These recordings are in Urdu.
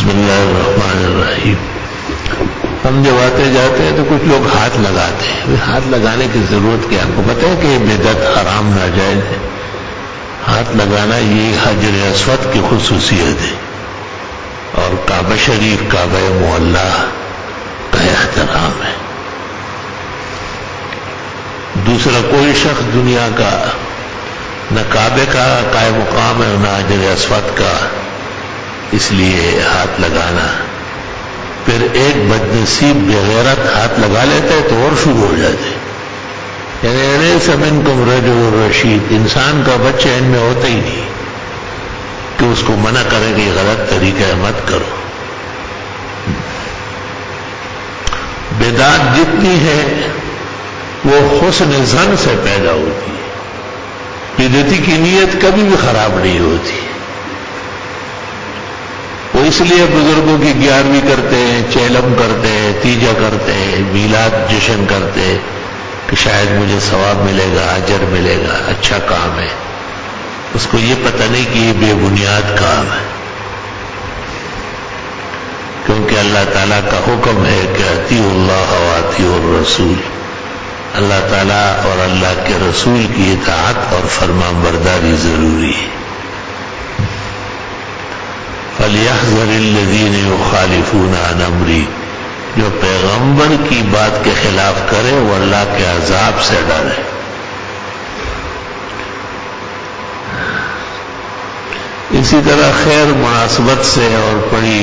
اللہ الرحمن الرحیم. ہم جب آتے جاتے ہیں تو کچھ لوگ ہاتھ لگاتے ہیں. ہاتھ لگانے کی ضرورت کیا؟ آپ کو پتہ ہے کہ بدعت حرام ناجائز ہے. ہاتھ لگانا یہ حجر اسود کی خصوصیت ہے اور کعبہ شریف کعبہ معلیٰ کا احترام ہے. دوسرا کوئی شخص دنیا کا نہ کعبے کا قائم مقام ہے نہ حجر اسود کا، اس لیے ہاتھ لگانا. پھر ایک بدنصیب بغیرت ہاتھ لگا لیتے تو اور شروع ہو جاتے. یعنی الیس منکم رجل رشید، انسان کا بچہ ان میں ہوتا ہی نہیں کہ اس کو منع کرے کہ غلط طریقہ ہے مت کرو. بدعت جتنی ہے وہ حسن ظن سے پیدا ہوتی ہے. بدعتی کی نیت کبھی بھی خراب نہیں ہوتی. وہ اس لیے بزرگوں کی 11ویں کرتے ہیں، چیلم کرتے ہیں، تیجا کرتے ہیں، میلاد جشن کرتے ہیں کہ شاید مجھے ثواب ملے گا، اجر ملے گا، اچھا کام ہے. اس کو یہ پتہ نہیں کہ یہ بے بنیاد کام ہے، کیونکہ اللہ تعالیٰ کا حکم ہے کہ اطیعوا اللہ واطیعوا الرسول. اللہ تعالیٰ اور اللہ کے رسول کی اطاعت اور فرمان برداری ضروری ہے. فَلْيَحْذَرِ الَّذِينَ يُخَالِفُونَ عَنْ أَمْرِهِ، جو پیغمبر کی بات کے خلاف کرے وہ اللہ کے عذاب سے ڈرے. اسی طرح خیر مناسبت سے اور بڑی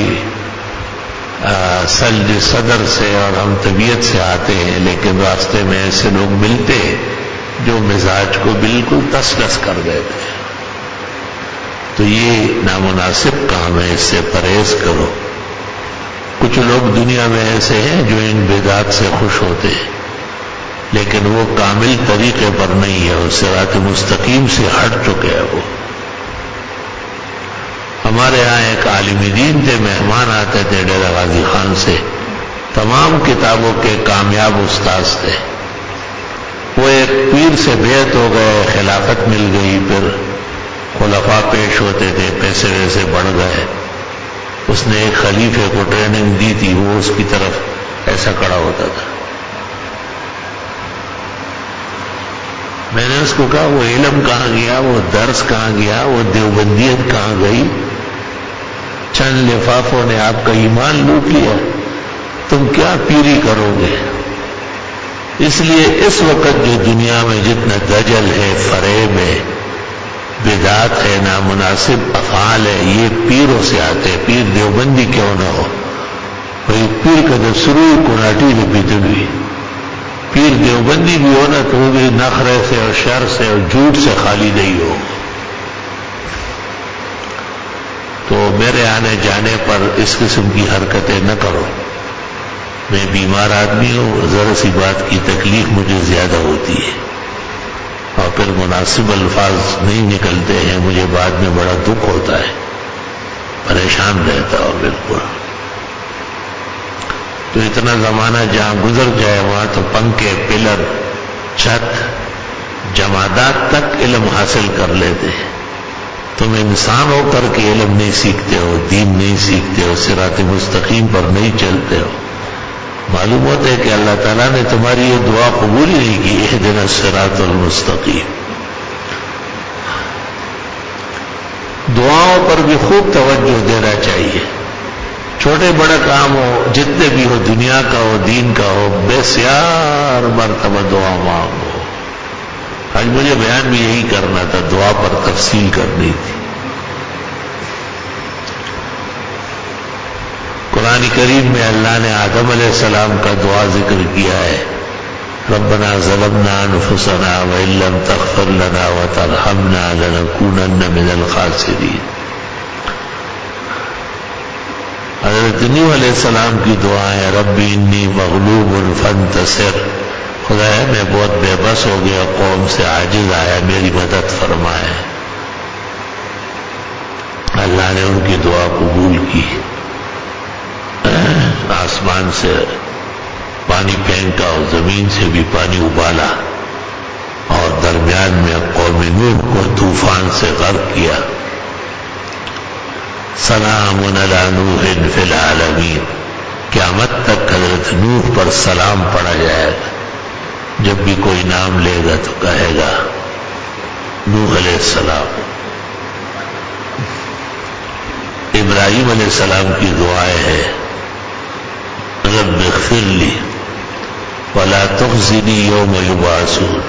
سلج صدر سے اور ہم طبیعت سے آتے ہیں، لیکن راستے میں ایسے لوگ ملتے جو مزاج کو بالکل تس نس کر دیتے ہیں، تو یہ نامناسب کام ہے، اس سے پرہیز کرو. کچھ لوگ دنیا میں ایسے ہیں جو ان بدعات سے خوش ہوتے ہیں، لیکن وہ کامل طریقے پر نہیں ہے، وہ صراط مستقیم سے ہٹ چکے ہیں. وہ ہمارے ہاں ایک عالم دین تھے، مہمان آتے تھے ڈیرہ غازی خان سے، تمام کتابوں کے کامیاب استاذ تھے. وہ ایک پیر سے بیعت ہو گئے، خلافت مل گئی، پھر خلفاء پیش ہوتے تھے، پیسے ویسے بڑھ گئے. اس نے ایک خلیفے کو ٹریننگ دی تھی، وہ اس کی طرف ایسا کڑا ہوتا تھا. میں نے اس کو کہا وہ علم کہاں گیا، وہ درس کہاں گیا، وہ دیوبندیت کہاں گئی؟ چند لفافوں نے آپ کا ایمان لوٹ لیا، تم کیا پیری کرو گے؟ اس لیے اس وقت جو دنیا میں جتنا دجل ہے، فریب ہے، بدعات ہے، نامناسب افعال ہے، یہ پیروں سے آتے. پیر دیوبندی کیوں نہ ہو، بھائی پیر کا سرور کناٹی نے پیتے بھی، پیر دیوبندی بھی ہونا تو وہ بھی نخرے سے اور شر سے اور جھوٹ سے خالی نہیں ہو. تو میرے آنے جانے پر اس قسم کی حرکتیں نہ کرو. میں بیمار آدمی ہوں، ذرا سی بات کی تکلیف مجھے زیادہ ہوتی ہے اور پھر مناسب الفاظ نہیں نکلتے ہیں، مجھے بعد میں بڑا دکھ ہوتا ہے، پریشان رہتا ہوں بالکل. تو اتنا زمانہ جہاں گزر جائے وہاں تو پنکھے، پلر، چھت، جمادات تک علم حاصل کر لیتے ہیں. تم انسان ہو کر کے علم نہیں سیکھتے ہو، دین نہیں سیکھتے ہو، صراط مستقیم پر نہیں چلتے ہو. معلوم ہوتا ہے کہ اللہ تعالیٰ نے تمہاری یہ دعا قبول ہی نہیں کی، اہدنا الصراط المستقیم. دعاؤں پر بھی خوب توجہ دینا چاہیے. چھوٹے بڑے کام ہو، جتنے بھی ہو، دنیا کا ہو، دین کا ہو، بسیار مرتبہ دعا مانگو. آج مجھے بیان بھی یہی کرنا تھا، دعا پر تفصیل کرنی تھی. قرآن کریم میں اللہ نے آدم علیہ السلام کا دعا ذکر کیا ہے، ربنا ظلمنا انفسنا وان لم تغفر لنا وترحمنا لنکونن من الخاسرین. حضرت نوح علیہ السلام کی دعا ہے، رب انی مغلوب فانتصر، خدایا میں بہت بے بس ہو گیا، قوم سے عاجز آیا، میری مدد فرمائے. اللہ نے ان کی دعا قبول کی، آسمان سے پانی پھینکا اور زمین سے بھی پانی ابالا اور درمیان میں قوم نوح کو طوفان سے غرق کیا. سلام علی نوح فی العالمین. قیامت تک حضرت نوح پر سلام پڑھا جائے گا. جب بھی کوئی نام لے گا تو کہے گا نوح علیہ السلام. ابراہیم علیہ السلام کی دعائیں ہیں رب اغفر لی ولا تخزنی یوم یبعثون.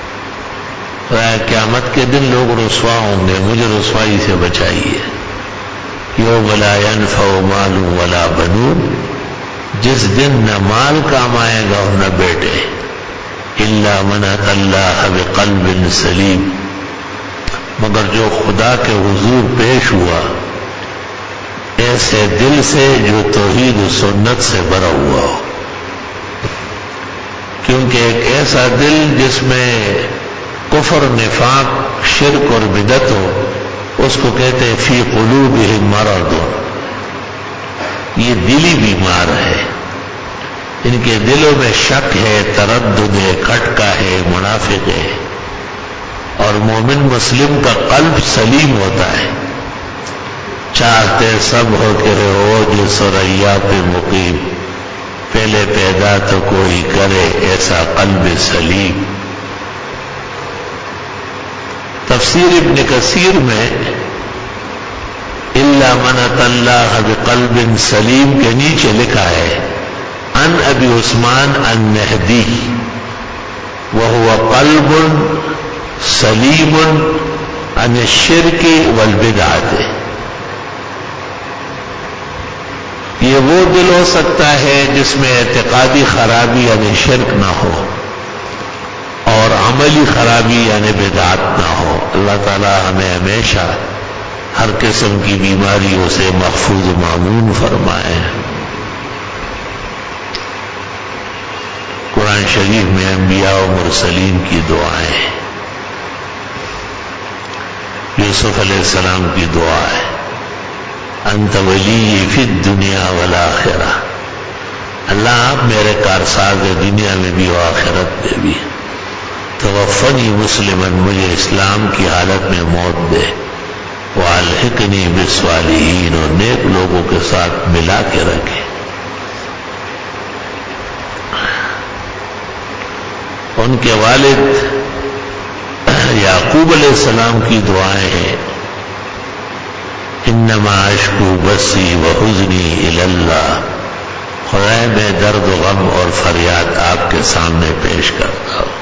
قیامت کے دن لوگ رسوا ہوں گے، مجھے رسوائی سے بچائیے. یوم لا ینفع مال ولا بنون، جس دن نہ مال کام آئے گا اور نہ بیٹے. الا من اتى اللہ بقلب سلیم، مگر جو خدا کے حضور پیش ہوا ایسے دل سے جو توحید و سنت سے بھرا ہوا ہو. کیونکہ ایک ایسا دل جس میں کفر، نفاق، شرک اور بدعت ہو، اس کو کہتے ہیں فی قلوبہم مرض. یہ دلی بیمار ہے، ان کے دلوں میں شک ہے، تردد ہے، کھٹکا ہے، منافق ہے. اور مومن مسلم کا قلب سلیم ہوتا ہے. چاہتے سب ہو کہ ہو جو سریا پہ مقیم، پہلے پیدا تو کوئی کرے ایسا قلب سلیم. تفسیر ابن کثیر میں الا من اتى اللہ بقلب سلیم کے نیچے لکھا ہے عن ابی عثمان النہدی وهو قلب سلیم عن الشرک والبدعۃ. یہ وہ دل ہو سکتا ہے جس میں اعتقادی خرابی یعنی شرک نہ ہو اور عملی خرابی یعنی بدعت نہ ہو. اللہ تعالی ہمیں ہمیشہ ہر قسم کی بیماریوں سے محفوظ و مامون فرمائے. قرآن شریف میں انبیاء و مرسلین کی دعائیں، یوسف علیہ السلام کی دعا ہے انت ولی فی الدنیا والآخرہ، اللہ آپ میرے کارساز دنیا میں بھی و آخرت میں بھی. توفنی مسلماً، مجھے اسلام کی حالت میں موت دے. والحقنی بالصالحین، اور نیک لوگوں کے ساتھ ملا کے رکھے. ان کے والد یعقوب علیہ السلام کی دعائیں ہیں انما اشکو بسی وحزنی الی اللہ، خدا میں درد و غم اور فریاد آپ کے سامنے پیش کرتا ہوں.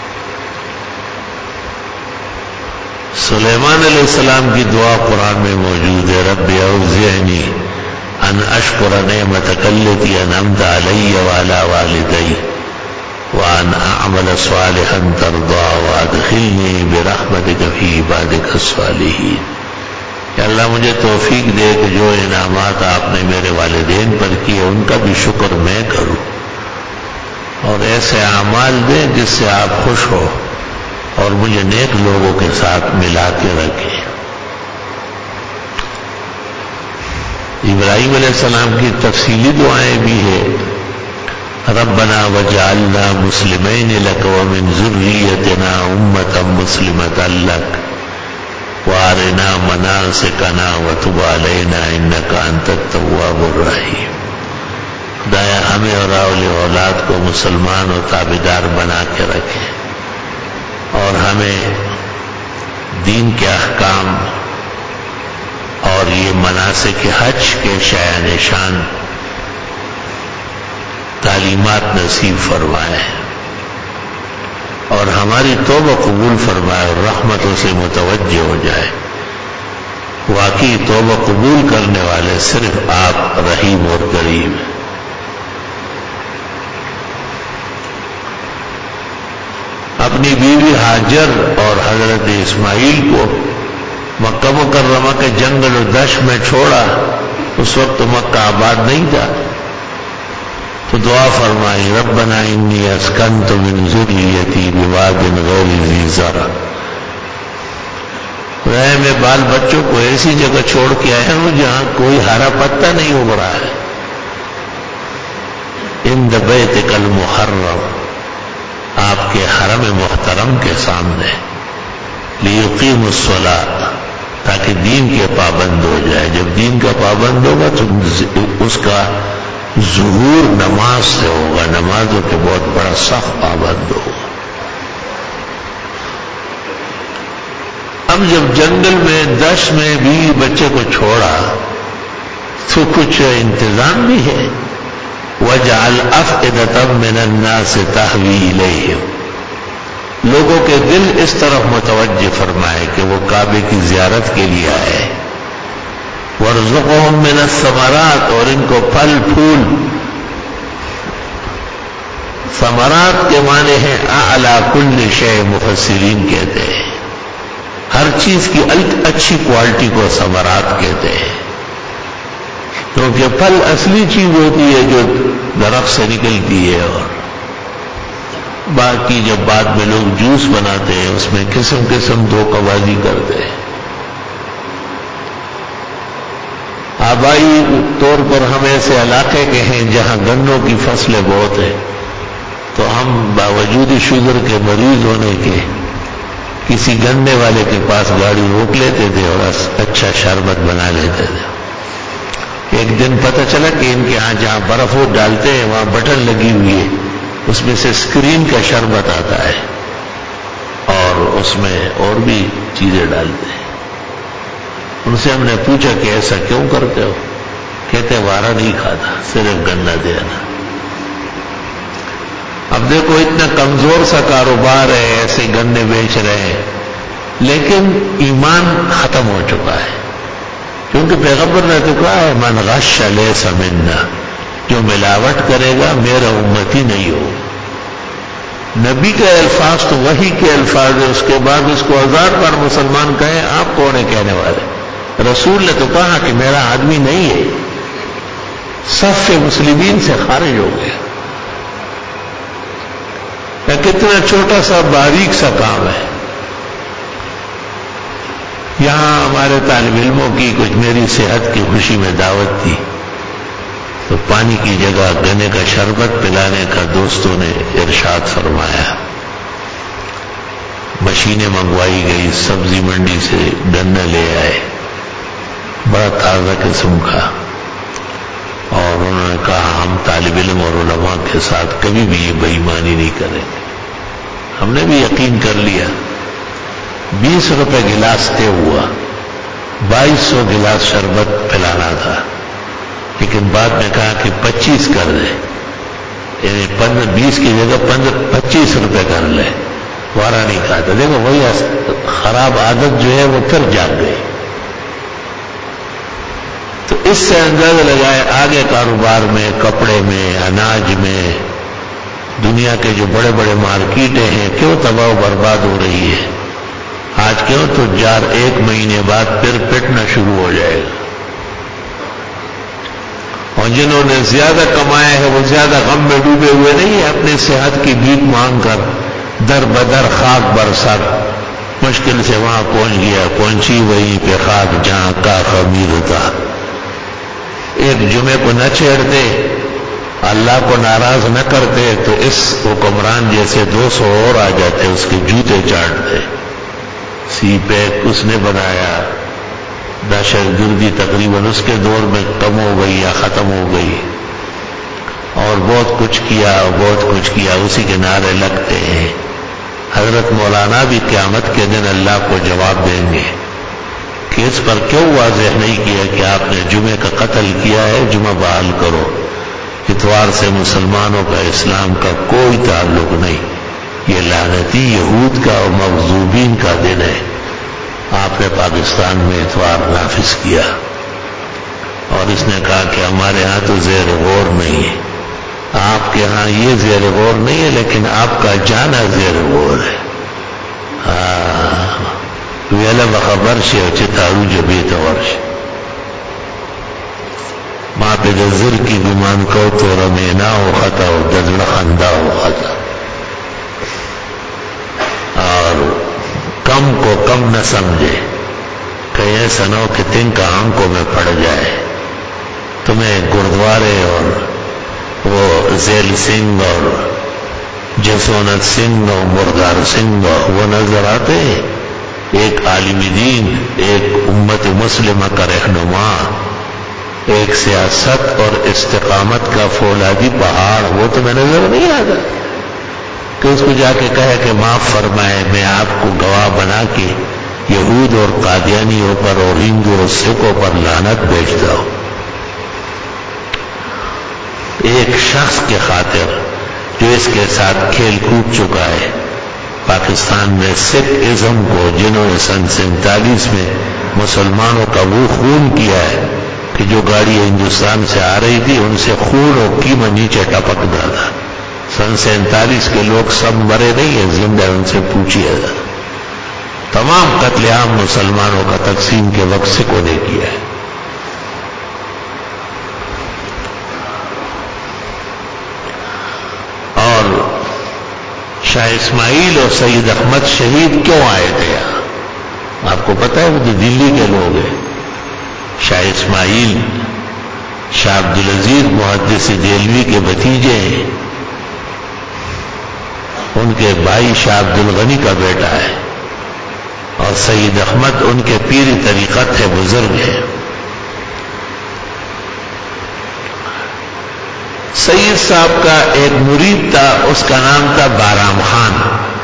سلیمان علیہ السلام کی دعا قرآن میں موجود ہے رب اوزعنی ان اشکر نعمتک التی انعمت علی وعلی والدی وان اعمل صالحا ترضى وادخلنی برحمتک فی عبادک الصالحین. کہ اللہ مجھے توفیق دے کہ جو انعامات آپ نے میرے والدین پر کیے ان کا بھی شکر میں کروں، اور ایسے اعمال دیں جس سے آپ خوش ہو، اور مجھے نیک لوگوں کے ساتھ ملا کے رکھے. ابراہیم علیہ السلام کی تفصیلی دعائیں بھی ہیں ربنا وجعلنا مسلمین لک ومن ذریتنا امة مسلمة لک وارنا مناسکنا وتب علینا انک انت التواب الرحیم. خدایا ہمیں اور اولاد کو مسلمان اور تابعدار بنا کے رکھے، اور ہمیں دین کے احکام اور یہ مناسک حج کے شایع نشان تعلیمات نصیب فرمائے، اور ہماری توبہ قبول فرمائے اور رحمتوں سے متوجہ ہو جائے. واقعی توبہ قبول کرنے والے صرف آپ رحیم اور کریم ہیں. اپنی بیوی ہاجر اور حضرت اسماعیل کو مکہ مکرمہ کے جنگل و دشت میں چھوڑا. اس وقت مکہ آباد نہیں تھا، تو دعا فرمائی ربنا انی اسکنت من ذریتی بواد غیر ذی زرع. میں بال بچوں کو ایسی جگہ چھوڑ کے آیا ہوں جہاں کوئی ہرا پتا نہیں اگ رہا ہے. عند بیتک المحرم، آپ کے حرم محترم کے سامنے، لیقیموا الصلاۃ، تاکہ دین کے پابند ہو جائے. جب دین کا پابند ہوگا تو اس کا ظہور نماز سے ہوگا، نمازوں کے بہت بڑا سخت پابند ہوگا۔ اب جب جنگل میں دشت میں بھی بچے کو چھوڑا تو کچھ انتظام بھی ہے۔ وَجَعَلْ أَفْئِدَةً مِّنَ النَّاسِ تَهْوِي إِلَيْهِمْ، لوگوں کے دل اس طرف متوجہ فرمائے کہ وہ کعبے کی زیارت کے لیے آئے۔ وَارْزُقْهُم مِّنَ الثَّمَرَاتِ، اور ان کو پھل پھول، ثمرات کے معنی ہیں اعلیٰ کل شے، مفسرین کہتے ہیں ہر چیز کی اچھی کوالٹی کو ثمرات کہتے ہیں، کیونکہ پھل اصلی چیز ہوتی ہے جو درخت سے نکلتی ہے، اور باقی جب بعد میں لوگ جوس بناتے ہیں اس میں قسم قسم دھوکہ بازی کرتے ہیں۔ آبائی طور پر ہم ایسے علاقے کے ہیں جہاں گنوں کی فصلیں بہت ہیں، تو ہم باوجود شوگر کے مریض ہونے کے کسی گنے والے کے پاس گاڑی روک لیتے تھے اور اچھا شربت بنا لیتے تھے۔ ایک دن پتہ چلا کہ ان کے ہاں جہاں برف وہ ڈالتے ہیں وہاں بٹن لگی ہوئی ہے، اس میں سے اسکرین کا شربت آتا ہے اور اس میں اور بھی چیزیں ڈالتے ہیں۔ ان سے ہم نے پوچھا کہ ایسا کیوں کرتے ہو؟ کہتے وارا نہیں کھاتا، صرف گنا دینا۔ اب دیکھو اتنا کمزور سا کاروبار ہے، ایسے گنے بیچ رہے ہیں، لیکن ایمان ختم ہو چکا ہے، کیونکہ پیغمبر نے تو کہا ہے من غش لیس منا، جو ملاوٹ کرے گا میرا امتی نہیں ہو۔ نبی کے الفاظ تو وہی کے الفاظ ہیں، اس کے بعد اس کو 1000 بار مسلمان کہیں آپ کون ہیں کہنے والے؟ رسول نے تو کہا کہ میرا آدمی نہیں ہے، صف مسلمین سے خارج ہو گیا۔ کتنا چھوٹا سا باریک سا کام ہے۔ یہاں ہمارے طالب علموں کی کچھ میری صحت کی خوشی میں دعوت تھی، تو پانی کی جگہ گنے کا شربت پلانے کا دوستوں نے ارشاد فرمایا۔ مشینیں منگوائی گئی، سبزی منڈی سے گنا لے آئے، بڑا تازہ قسم کا، اور انہوں نے کہا ہم طالب علم اور علماء کے ساتھ کبھی بھی یہ بے ایمانی نہیں کریں گے۔ ہم نے بھی یقین کر لیا۔ 20 روپے گلاس طے ہوا، 2200 گلاس شربت پلانا تھا، لیکن بعد میں کہا کہ 25 کر دیں، یعنی 20 کی جگہ 25 روپے کر لیں، وارا نہیں کھاتا۔ دیکھو وہی خراب عادت جو ہے وہ پھر جاگ گئی۔ تو اس سے اندازہ لگائے آگے کاروبار میں، کپڑے میں، اناج میں، دنیا کے جو بڑے بڑے مارکیٹیں ہیں کیوں تباہ و برباد ہو رہی ہے۔ آج کیوں تو 1 مہینے بعد پھر پٹنا شروع ہو جائے گا، اور جنہوں نے زیادہ کمایا ہے وہ زیادہ غم میں ڈوبے ہوئے نہیں ہیں، اپنی صحت کی بھیک مانگ کر در بدر خاک برسر مشکل سے وہاں پہنچ گیا، پہنچی وہیں پہ خاک جہاں کا خمیر تھا۔ ایک جمعے کو نہ چھیڑتے، اللہ کو ناراض نہ کرتے تو اس حکمران جیسے 200 اور آ جاتے، اس کے جوتے چاٹتے۔ سی پیک اس نے بنایا، دہشت گردی تقریباً اس کے دور میں کم ہو گئی یا ختم ہو گئی، اور بہت کچھ کیا، بہت کچھ کیا، اسی کے نعرے لگتے ہیں۔ حضرت مولانا بھی قیامت کے دن اللہ کو جواب دیں گے کہ اس پر کیوں واضح نہیں کیا کہ آپ نے جمعے کا قتل کیا ہے، جمعہ بحال کرو۔ اتوار سے مسلمانوں کا اسلام کا کوئی تعلق نہیں، یہ لعنتی یہود کا اور مغضوبین کا دن ہے۔ آپ نے پاکستان میں اتوار نافذ کیا، اور اس نے کہا کہ ہمارے ہاں تو زیر غور نہیں ہے۔ آپ کے ہاں یہ زیر غور نہیں ہے، لیکن آپ کا جانا زیر غور ہے۔ ویلا بخبر سے چتارو جبیت ورش ماں پہ دزر کی گمان کو تو رمینا ہو خطا ہو دزڑ خندہ ہو خطا، اور کم کو کم نہ سمجھے، کہ ایسا نہ ہو کہ تن کا آنکھوں میں پڑ جائے۔ تمہیں گردوارے اور وہ ذیل سنگھ اور جسونت سنگھ اور مردار سنگھ وہ نظر آتے ہیں، ایک عالم دین، ایک امت مسلمہ کا رہنما، ایک سیاست اور استقامت کا فولادی پہاڑ، وہ تو میں نظر نہیں آتا کہ اس کو جا کے کہے کہ معاف فرمائے، میں آپ کو گواہ بنا کے یہود اور قادیانیوں پر اور ہندو اور سکھوں پر لعنت بھیجتا ہوں۔ ایک شخص کے خاطر جو اس کے ساتھ کھیل کود چکا ہے، پاکستان میں سکھ ازم کو، جنہوں نے سن 47 میں مسلمانوں کا وہ خون کیا ہے کہ جو گاڑی ہندوستان سے آ رہی تھی ان سے خون اور کیما نیچے ٹپکتا تھا۔ سن 47 کے لوگ سب مرے نہیں ہیں، زندہ، ان سے پوچھیے گا۔ تمام قتل عام مسلمانوں کا تقسیم کے وقت سکھوں نے کیا ہے۔ اور شاہ اسماعیل اور سید احمد شہید کیوں آئے تھے یہاں؟ آپ کو پتہ ہے وہ تو دلی کے لوگ ہیں۔ شاہ اسماعیل شاہ عبدالعزیز محدث دہلوی کے بھتیجے ہیں، ان کے بھائی شاہ عبدالغنی کا بیٹا ہے، اور سید احمد ان کے پیری طریقت ہے، بزرگ ہے۔ سید صاحب کا ایک مرید تھا، اس کا نام تھا بارام خان،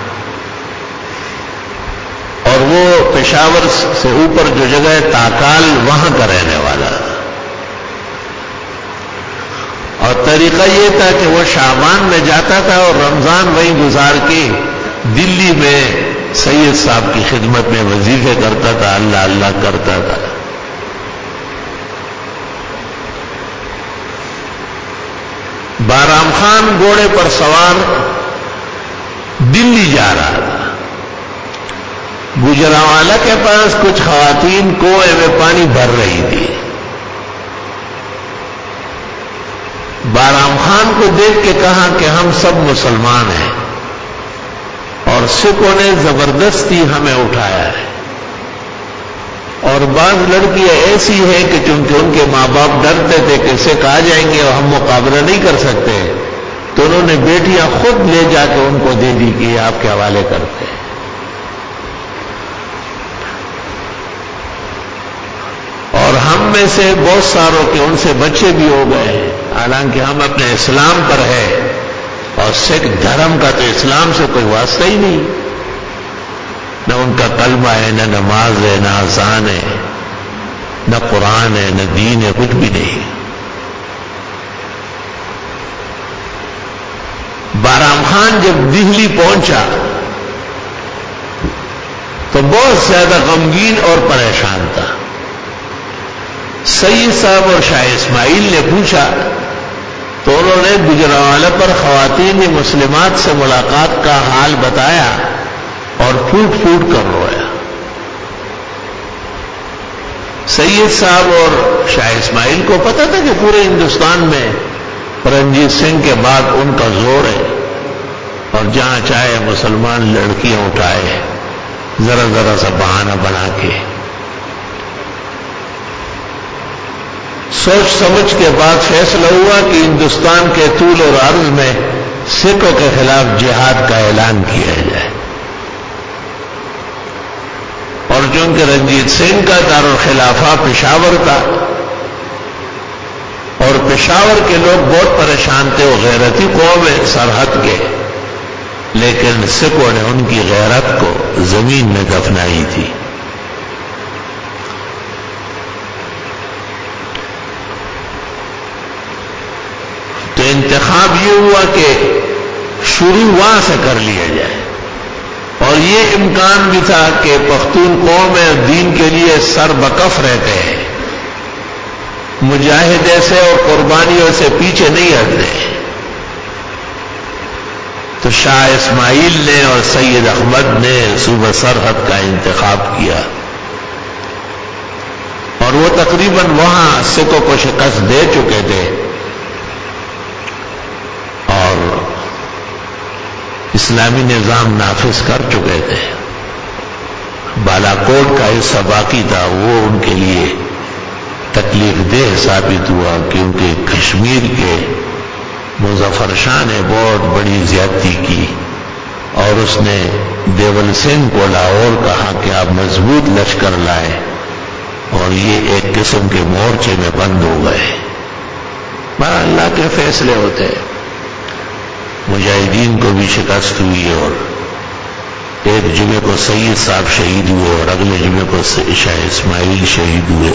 اور وہ پشاور سے اوپر جو جگہ ہے تاکال، وہاں کا رہنے والا تھا۔ اور طریقہ یہ تھا کہ وہ شعبان میں جاتا تھا اور رمضان وہیں گزار کے دلی میں سید صاحب کی خدمت میں وظیفے کرتا تھا، اللہ اللہ کرتا تھا۔ بارام خان گھوڑے پر سوار دلی جا رہا تھا۔ گجرانوالہ کے پاس کچھ خواتین کنویں میں پانی بھر رہی تھی۔ بارام خان کو دیکھ کے کہا کہ ہم سب مسلمان ہیں اور سکھوں نے زبردستی ہمیں اٹھایا ہے، اور بعض لڑکیاں ایسی ہیں کہ چونکہ ان کے ماں باپ ڈرتے تھے کہ سکھ آ جائیں گے اور ہم مقابلہ نہیں کر سکتے، تو انہوں نے بیٹیاں خود لے جا کے ان کو دے دی کہ یہ آپ کے حوالے کرتے ہیں۔ اور ہم میں سے بہت ساروں کے ان سے بچے بھی ہو گئے، حالانکہ ہم اپنے اسلام پر ہے، اور سکھ دھرم کا تو اسلام سے کوئی واسطہ ہی نہیں، نہ ان کا کلمہ ہے، نہ نماز ہے، نہ اذان ہے، نہ قرآن ہے، نہ دین ہے، کچھ بھی نہیں۔ بارام خان جب دہلی پہنچا تو بہت زیادہ غمگین اور پریشان تھا۔ سید صاحب اور شاہ اسماعیل نے پوچھا تو انہوں نے گجرانوالہ پر خواتین مسلمات سے ملاقات کا حال بتایا اور پھوٹ پھوٹ کر رویا۔ سید صاحب اور شاہ اسماعیل کو پتا تھا کہ پورے ہندوستان میں رنجیت سنگھ کے بعد ان کا زور ہے، اور جہاں چاہے مسلمان لڑکیاں اٹھائے ذرا ذرا سا بہانہ بنا کے۔ سوچ سمجھ کے بعد فیصلہ ہوا کہ ہندوستان کے طول اور عرض میں سکھوں کے خلاف جہاد کا اعلان کیا جائے، اور چونکہ رنجیت سنگھ کا دارالخلافہ پشاور تھا اور پشاور کے لوگ بہت پریشان تھے، وہ غیرتی قوم ہے سرحد کے، لیکن سکھوں نے ان کی غیرت کو زمین میں دفنائی تھی۔ تو انتخاب یہ ہوا کہ شروع وہاں سے کر لیا جائے، اور یہ امکان بھی تھا کہ پختون قوم دین کے لیے سر بکف رہتے ہیں، مجاہدے سے اور قربانیوں سے پیچھے نہیں ہٹتے۔ تو شاہ اسماعیل نے اور سید احمد نے صوبہ سرحد کا انتخاب کیا، اور وہ تقریباً وہاں سکھوں کو شکست دے چکے تھے، اور اسلامی نظام نافذ کر چکے تھے۔ بالاکوٹ کا حصہ باقی تھا، وہ ان کے لیے تکلیف دہ ثابت ہوا، کیونکہ کشمیر کے مظفر شاہ نے بہت بڑی زیادتی کی، اور اس نے دیول سنگھ کو لاہور کہا کہ آپ مضبوط لشکر لائیں، اور یہ ایک قسم کے مورچے میں بند ہو گئے. بڑا اللہ کے فیصلے ہوتے ہیں. مجاہدین کو بھی شکست ہوئی اور ایک جمعے کو سید صاحب شہید ہوئے اور اگلے جمعے کو شاہ اسماعیل شہید ہوئے.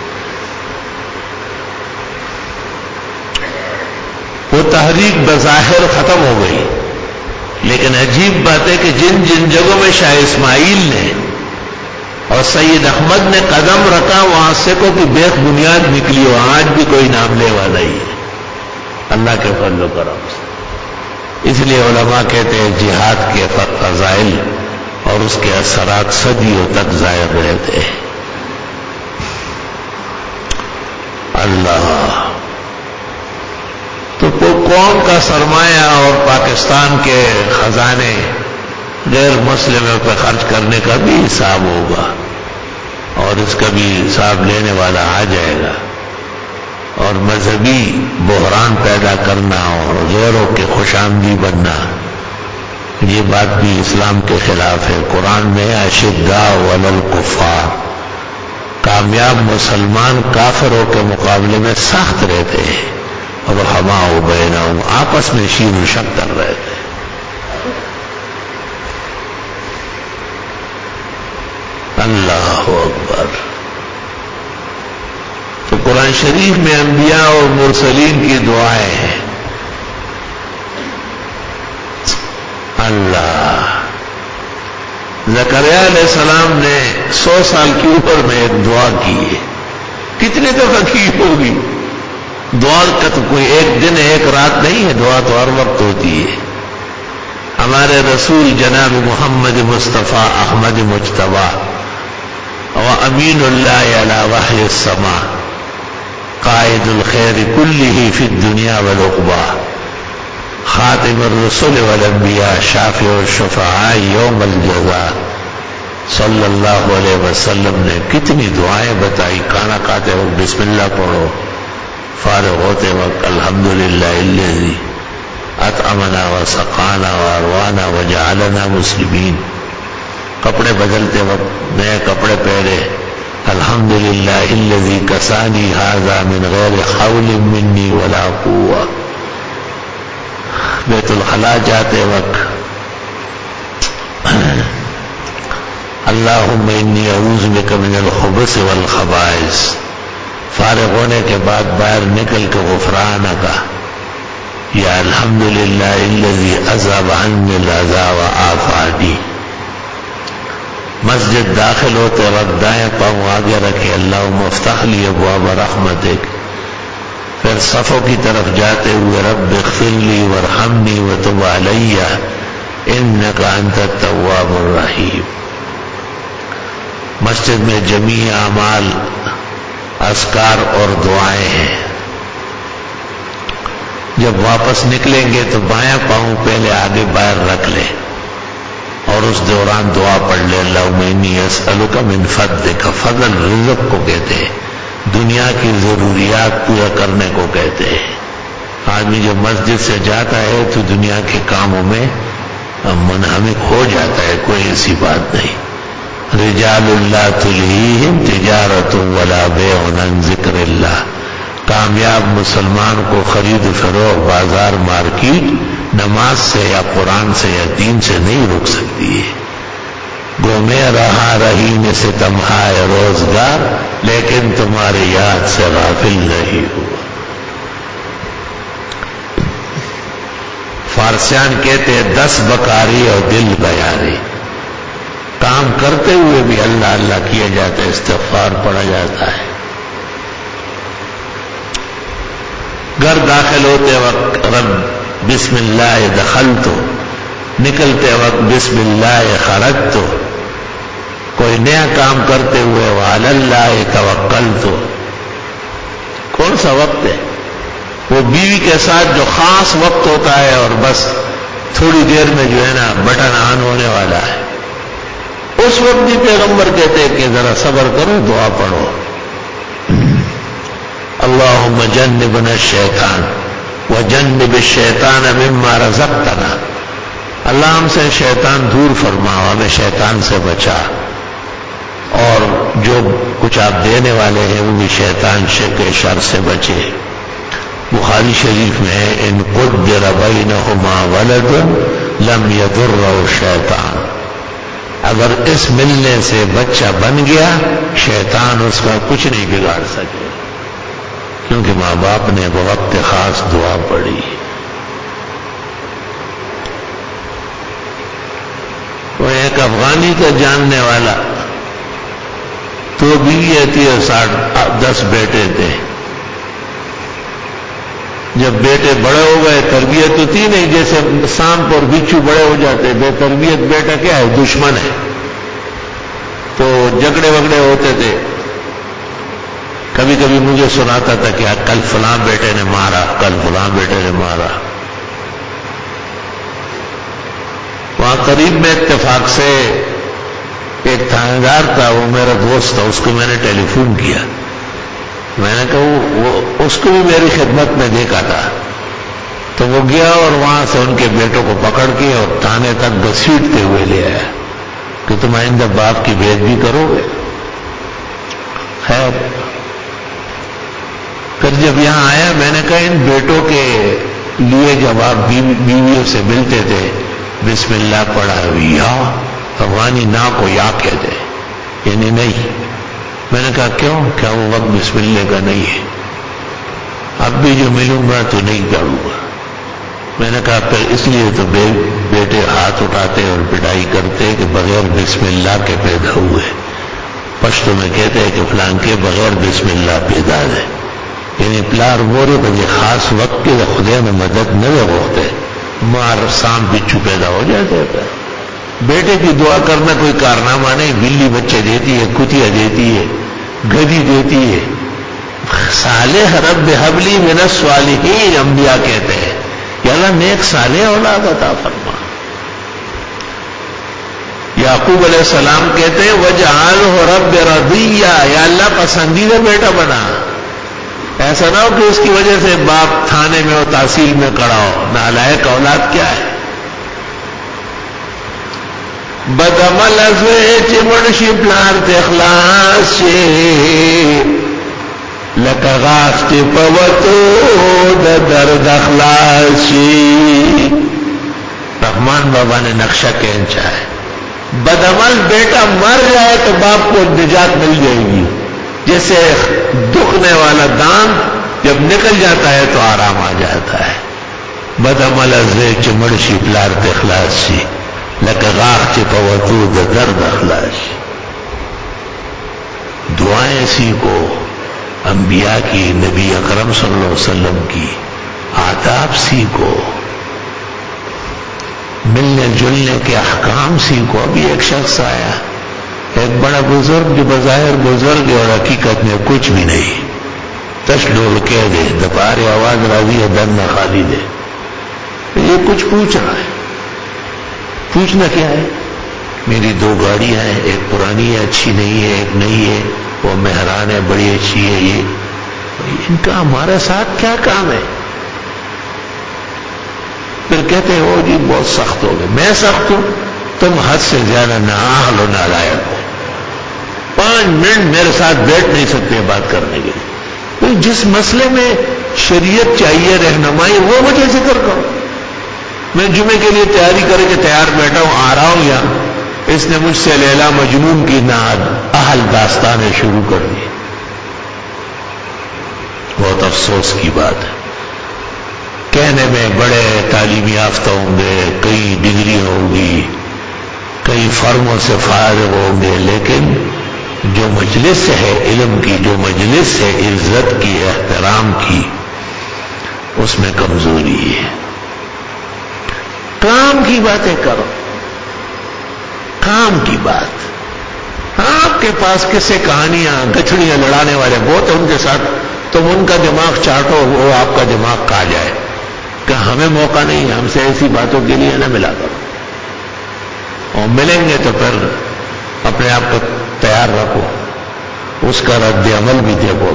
وہ تحریک بظاہر ختم ہو گئی، لیکن عجیب بات ہے کہ جن جن جگہوں میں شاہ اسماعیل نے اور سید احمد نے قدم رکھا وہاں سکوں کی بیخ بنیاد نکلی اور آج بھی کوئی نام لیوا نہیں ہے اللہ کے فضل و کرم سے. اس لیے علماء کہتے ہیں جہاد کے فضائل اور اس کے اثرات صدیوں تک ظاہر رہتے ہیں. اللہ تو قوم کا سرمایہ اور پاکستان کے خزانے غیر مسلموں پہ خرچ کرنے کا بھی حساب ہوگا اور اس کا بھی حساب لینے والا آ جائے گا. اور مذہبی بحران پیدا کرنا اور غیروں کے خوش آمدی بننا یہ بات بھی اسلام کے خلاف ہے. قرآن میں اشداء علی الکفار، کامیاب مسلمان کافروں کے مقابلے میں سخت رہتے ہیں اور رحماء بینہم، آپس میں شیر و شکر رہتے ہیں. اللہ اکبر. تو قرآن شریف میں انبیاء اور مرسلین کی دعائیں ہیں. اللہ زکریا علیہ السلام نے 100 سال کی عمر میں ایک دعا کی ہے. کتنے دفعہ کی ہوگی؟ دعا کا تو کوئی ایک دن ایک رات نہیں ہے، دعا تو ہر وقت ہوتی ہے. ہمارے رسول جناب محمد مصطفیٰ احمد مجتبیٰ امین اللہ علی وحی السماء قائد الخیر کلہ فی الدنیا والعقبیٰ خاتم الرسل والانبیاء شافع الشفعاء یوم الجزاء صلی اللہ علیہ وسلم نے کتنی دعائیں بتائی. کھانا کھاتے وقت بسم اللہ پڑھو، فارغ ہوتے وقت الحمدللہ الذی اطعمنا وسقانا واروانا وجعلنا مسلمین، کپڑے بدلتے وقت نئے کپڑے پہنے الحمدللہ الذی کسانی ھذا من غیر حول منی ولا قوہ، بیت الخلاء جاتے وقت اللہم انی اعوذ بک من الخبث والخبائث، فارغ ہونے کے بعد باہر نکل کے غفرانک یا الحمدللہ الذی اذهب عنی الاذی وعافانی. مسجد داخل ہوتے وقت دائیں پاؤں آگے رکھے اللہم افتح لی ابواب رحمتک، پھر صفوں کی طرف جاتے ہوئے رب اغفر لی وارحمنی وتب علی انک انت التواب الرحیم. مسجد میں جمیع اعمال اذکار اور دعائیں ہیں. جب واپس نکلیں گے تو بایاں پاؤں پہلے آگے باہر رکھ لیں اور اس دوران دعا پڑھ لیں اللہم انی اسألک من فضلک. فضل رزق کو کہتے ہیں، دنیا کی ضروریات پورا کرنے کو کہتے ہیں. آدمی جب مسجد سے جاتا ہے تو دنیا کے کاموں میں منہمک ہو جاتا ہے، کوئی ایسی بات نہیں. رجال لا تلہیہم تجارت ولا بیع عن ذکر اللہ، کامیاب مسلمان کو خرید و فروخت بازار مارکیٹ نماز سے یا قرآن سے یا دین سے نہیں روک سکتی ہے. گو میں رہا رہین سے تمہائے روزگار، لیکن تمہاری یاد سے غافل نہیں ہوا. فارسیان کہتے ہیں 10 بکاری اور دل بیاری. کام کرتے ہوئے بھی اللہ اللہ کیا جاتا ہے، استغفار پڑھا جاتا ہے. گھر داخل ہوتے وقت رب بسم اللہ دخلت، نکلتے وقت بسم اللہ خرجت. کوئی نیا کام کرتے ہوئے وعلی اللہ توکلت. کون سا وقت ہے؟ وہ بیوی کے ساتھ جو خاص وقت ہوتا ہے اور بس تھوڑی دیر میں جو ہے نا بٹن آن ہونے والا ہے، اس وقت بھی پیغمبر کہتے ہیں کہ ذرا صبر کرو، دعا پڑھو. اللہم جنبنا الشیطان وجنب الشیطان مما رزقتنا، اللہ ہم سے شیطان دور فرماؤ، ہمیں شیطان سے بچا. اور جو کچھ آپ دینے والے ہیں وہ بھی شیطان کے شر سے بچے. بخاری شریف میں ہے ان قدر بینہما ولد لم یضرہ شیطان. اگر اس ملنے سے بچہ بن گیا شیطان اس کا کچھ نہیں بگاڑ سکے، کیونکہ ماں باپ نے بوقت خاص دعا پڑھی. وہ ایک افغانی کا جاننے والا، تو بیوی تھی اور 10 بیٹے تھے. جب بیٹے بڑے ہو گئے، تربیت تو تھی نہیں، جیسے سانپ اور بچھو بڑے ہو جاتے، بے تربیت بیٹا کیا ہے، دشمن ہے. تو جھگڑے وگڑے ہوتے تھے. کبھی کبھی مجھے سناتا تھا کہ کل فلاں بیٹے نے مارا، کل فلاں بیٹے نے مارا. وہاں قریب میں اتفاق سے ایک تھانیدار تھا، وہ میرا دوست تھا، اس کو میں نے ٹیلی فون کیا. میں نے کہا وہ اس کو بھی میری خدمت میں دیکھا تھا. تو وہ گیا اور وہاں سے ان کے بیٹوں کو پکڑ کے اور تھانے تک گھسیٹتے ہوئے لے آیا کہ تم آئندہ باپ کی بے ادبی کرو گے. خیر پھر جب یہاں آیا میں نے کہا ان بیٹوں کے لیے جب آپ بیویوں سے ملتے تھے بسم اللہ پڑھا یا افغانی نا کو یا کہتے، یعنی نہیں. میں نے کہا کیوں؟ کیا وہ وقت بسم اللہ کا نہیں ہے؟ اب بھی جو ملوں گا تو نہیں کروں گا. میں نے کہا پھر اس لیے تو بیٹے ہاتھ اٹھاتے اور پٹائی کرتے کہ بغیر بسم اللہ کے پیدا ہوئے. پشتو میں کہتے ہیں کہ فلان کے بغیر بسم اللہ پیدا ہے، یعنی پلار بورے بجے خاص وقت کے خدا میں مدد نہ ہوتے مار سام بچھو پیدا ہو جاتے. بیٹے کی دعا کرنا کوئی کارنامہ نہیں. بلی بچے دیتی ہے، کتیا دیتی ہے، گدھی دیتی ہے. صالح رب حبلی من الصالحین انبیاء کہتے ہیں یا اللہ نیک صالح اولاد عطا فرما. یعقوب علیہ السلام کہتے ہیں وجعلہ رب رضیہ، یا اللہ پسندیدہ بیٹا بنا. ایسا نہ ہو کہ اس کی وجہ سے باپ تھانے میں ہو، تحصیل میں کڑا ہو. نالائق اولاد کیا ہے؟ بدعمل ازوے چمڑشی پلار تخلاص شی لکا غاف تی پوتو دا درد اخلاص شی. رحمان بابا نے نقشہ کھینچا ہے. بدعمل بیٹا مر جائے تو باپ کو نجات مل جائے گی. جیسے دکھنے والا دانت جب نکل جاتا ہے تو آرام آ جاتا ہے. بدعمل ازوے چمڑشی پلار تخلاص شی لکا غاخ چپا وطود درد اخلاص. دعائیں سیکھو انبیاء کی، نبی اکرم صلی اللہ علیہ وسلم کی، آداب سیکھو، ملنے جلنے کے احکام سیکھو. ابھی ایک شخص آیا، ایک بڑا بزرگ جو بظاہر بزرگ ہے اور حقیقت میں کچھ بھی نہیں، تش ڈول کہہ دے دپارے آواز راضی ہے در نہ خالی دے. یہ کچھ پوچھ رہا ہے. پوچھنا کیا ہے؟ میری 2 گاڑیاں ہیں، ایک پرانی ہے اچھی نہیں ہے، ایک نئی ہے وہ مہران ہے بڑی اچھی ہے. یہ ان کا ہمارے ساتھ کیا کام ہے؟ پھر کہتے ہیں وہ جی بہت سخت ہو گئے. میں سخت ہوں؟ تم حد سے زیادہ نااہل و نالائق ہو. 5 منٹ میرے ساتھ بیٹھ نہیں سکتے بات کرنے کے لیے. جس مسئلے میں شریعت چاہیے رہنمائی وہ مجھے ذکر کرو. میں جمعے کے لیے تیاری کر کے تیار بیٹھا ہوں، آ رہا ہوں یہاں، اس نے مجھ سے لیلا مجنون کی اہل داستانیں شروع کر دی. بہت افسوس کی بات ہے. کہنے میں بڑے تعلیمی یافتہ ہوں گے، کئی ڈگری ہوگی، کئی فرموں سے فارغ ہوں گے، لیکن جو مجلس ہے علم کی، جو مجلس ہے عزت کی، احترام کی، اس میں کمزوری ہے. کام کی باتیں کرو، کام کی بات. آپ کے پاس کسے کہانیاں گچھڑیاں لڑانے والے بہت ہیں، ان کے ساتھ تم ان کا دماغ چاٹو، وہ آپ کا دماغ کھا جائے. کہ ہمیں موقع نہیں ہے، ہم سے ایسی باتوں کے لیے نہ ملا کرو. اور ملیں گے تو پھر اپنے آپ کو تیار رکھو، اس کا رد عمل بھی دیکھو.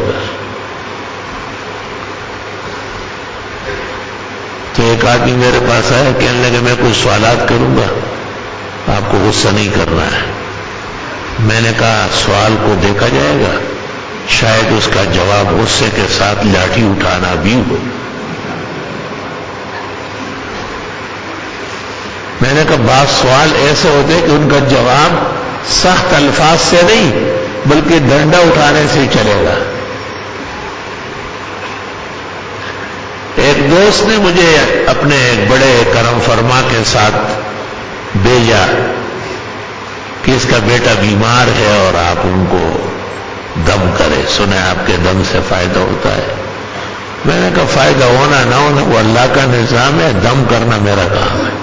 تو ایک آدمی میرے پاس آیا، کہنے لگے میں کچھ سوالات کروں گا، آپ کو غصہ نہیں کرنا ہے. میں نے کہا سوال کو دیکھا جائے گا، شاید اس کا جواب غصے کے ساتھ لاٹھی اٹھانا بھی ہو۔ میں نے کہا بعض سوال ایسے ہوتے کہ ان کا جواب سخت الفاظ سے نہیں بلکہ ڈنڈا اٹھانے سے ہی چلے گا۔ ایک دوست نے مجھے اپنے ایک بڑے کرم فرما کے ساتھ بھیجا کہ اس کا بیٹا بیمار ہے اور آپ ان کو دم کرے، سنے آپ کے دم سے فائدہ ہوتا ہے۔ میں نے کہا فائدہ ہونا نہ ہونا وہ اللہ کا نظام ہے، دم کرنا میرا کام ہے۔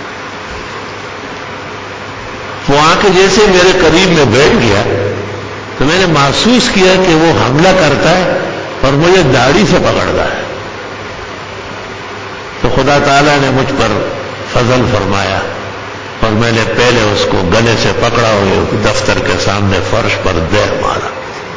وہ آ کے جیسے میرے قریب میں بیٹھ گیا تو میں نے محسوس کیا کہ وہ حملہ کرتا ہے اور مجھے داڑھی سے پکڑتا ہے۔ تو خدا تعالیٰ نے مجھ پر فضل فرمایا اور میں نے پہلے اس کو گلے سے پکڑا ہوئے دفتر کے سامنے فرش پر دیر مارا۔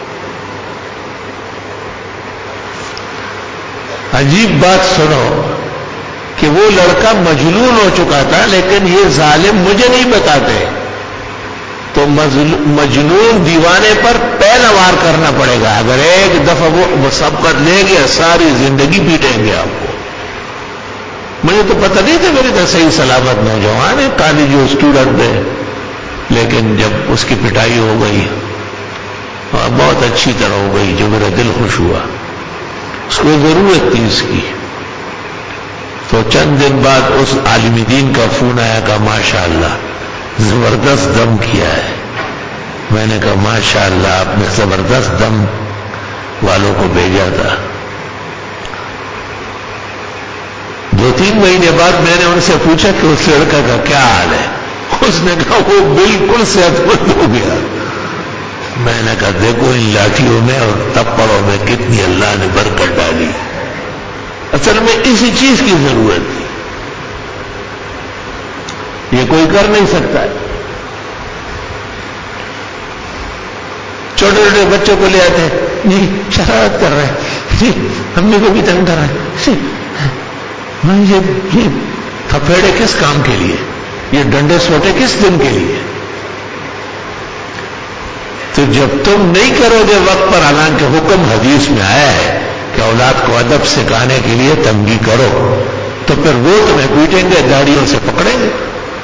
عجیب بات سنو کہ وہ لڑکا مجنون ہو چکا تھا، لیکن یہ ظالم مجھے نہیں بتاتے تو مجنون دیوانے پر پہلا وار کرنا پڑے گا۔ اگر ایک دفعہ وہ سبقت لے گیا ساری زندگی پیٹیں گے آپ کو۔ مجھے تو پتہ نہیں تھا، میرے تو صحیح سلامت نوجوان ہے، کالج اسٹوڈنٹ ہے، لیکن جب اس کی پٹائی ہو گئی اور بہت اچھی طرح ہو گئی جو میرا دل خوش ہوا، اس کو ضرورت تھی اس کی۔ تو چند دن بعد اس عالم دین کا فون آیا کہ ماشاءاللہ زبردست دم کیا ہے۔ میں نے کہا ماشاءاللہ آپ نے زبردست دم والوں کو بھیجا تھا۔ 2-3 مہینے بعد میں نے ان سے پوچھا کہ اس لڑکا کا کیا حال ہے؟ اس نے کہا وہ بالکل صحت مند ہو گیا۔ میں نے کہا دیکھو ان لاٹھیوں میں اور تپڑوں میں کتنی اللہ نے برکت ڈالی۔ اصل میں اسی چیز کی ضرورت تھی، یہ کوئی کر نہیں سکتا ہے۔ چھوٹے چھوٹے بچوں کو لے آتے ہیں، جی شرارت کر رہے ہیں، جی امی کو بھی تنگ کر رہے ہیں، جی یہ تھپیڑے کس کام کے لیے، یہ ڈنڈے سوٹے کس دن کے لیے؟ تو جب تم نہیں کرو گے وقت پر، حالانکہ حکم حدیث میں آیا ہے کہ اولاد کو ادب سکھانے کے لیے تنگی کرو، تو پھر وہ تمہیں پیٹیں گے، داڑیوں سے پکڑیں گے۔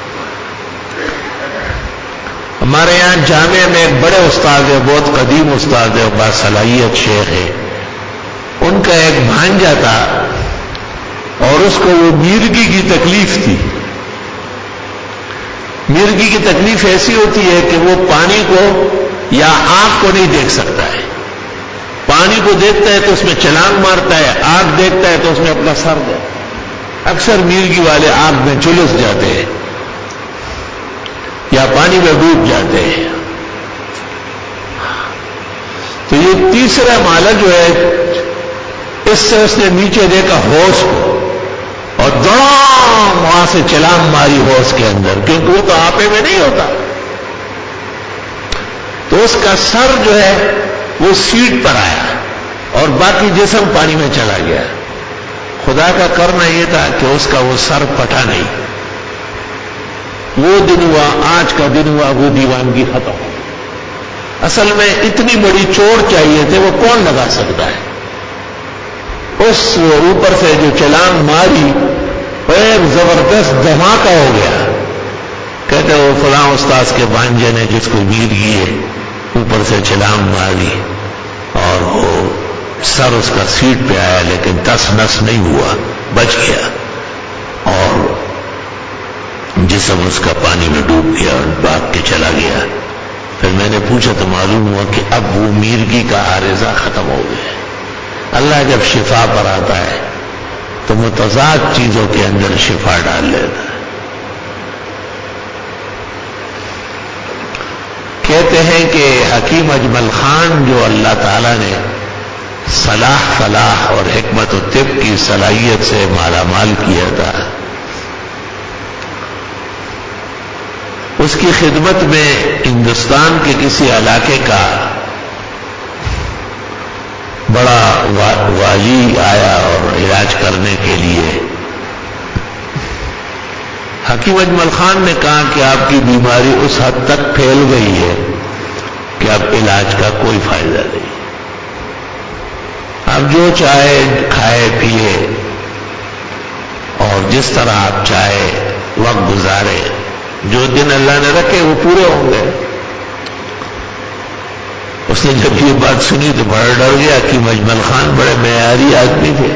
ہمارے یہاں جامعہ میں ایک بڑے استاد ہے، بہت قدیم استاد ہے، باصلاحیت شیخ ہے، ان کا ایک بھانجا تھا اور اس کو وہ میرگی کی تکلیف تھی۔ میرگی کی تکلیف ایسی ہوتی ہے کہ وہ پانی کو یا آگ کو نہیں دیکھ سکتا ہے، پانی کو دیکھتا ہے تو اس میں چھلانگ مارتا ہے، آگ دیکھتا ہے تو اس میں اپنا سر دے۔ اکثر میرگی والے آگ میں جلس جاتے ہیں یا پانی میں ڈوب جاتے ہیں۔ تو یہ تیسرا مالا جو ہے، اس سے اس نے نیچے دیکھا ہوش کو اور دڑام وہاں سے چھلانگ ماری ہوش کے اندر، کیونکہ وہ تو آپے میں نہیں ہوتا۔ تو اس کا سر جو ہے وہ سیٹ پر آیا اور باقی جسم پانی میں چلا گیا۔ خدا کا کرنا یہ تھا کہ اس کا وہ سر پھٹا نہیں۔ وہ دن ہوا، آج کا دن ہوا، وہ دیوانگی ختم ہو۔ اصل میں اتنی بڑی چوٹ چاہیے تھے، وہ کون لگا سکتا ہے؟ اس اوپر سے جو چھلانگ ماری ایک زبردست دھماکہ ہو گیا۔ کہتے وہ فلاں استاذ کے بانجے نے جس کو میرگی ہے اوپر سے چھلانگ ماری اور وہ سر اس کا سیٹ پہ آیا، لیکن تس نس نہیں ہوا، بچ گیا اور جسم اس کا پانی میں ڈوب گیا اور بھاگ کے چلا گیا۔ پھر میں نے پوچھا تو معلوم ہوا کہ اب وہ میرگی کا عارضہ ختم ہو گیا۔ اللہ جب شفا پر آتا ہے تو متضاد چیزوں کے اندر شفا ڈال لیتا ہے۔ کہتے ہیں کہ حکیم اجمل خان جو اللہ تعالیٰ نے صلاح فلاح اور حکمت و طب کی صلاحیت سے مالا مال کیا تھا، اس کی خدمت میں ہندوستان کے کسی علاقے کا بڑا والی آیا اور علاج کرنے کے لیے۔ حکیم اجمل خان نے کہا کہ آپ کی بیماری اس حد تک پھیل گئی ہے کہ اب علاج کا کوئی فائدہ نہیں. اب جو چاہے کھائے پیے اور جس طرح آپ چاہے وقت گزارے، جو دن اللہ نے رکھے وہ پورے ہوں گے. اس نے جب یہ بات سنی تو بڑا ڈر گیا. حکیم اجمل خان بڑے معیاری آدمی تھے.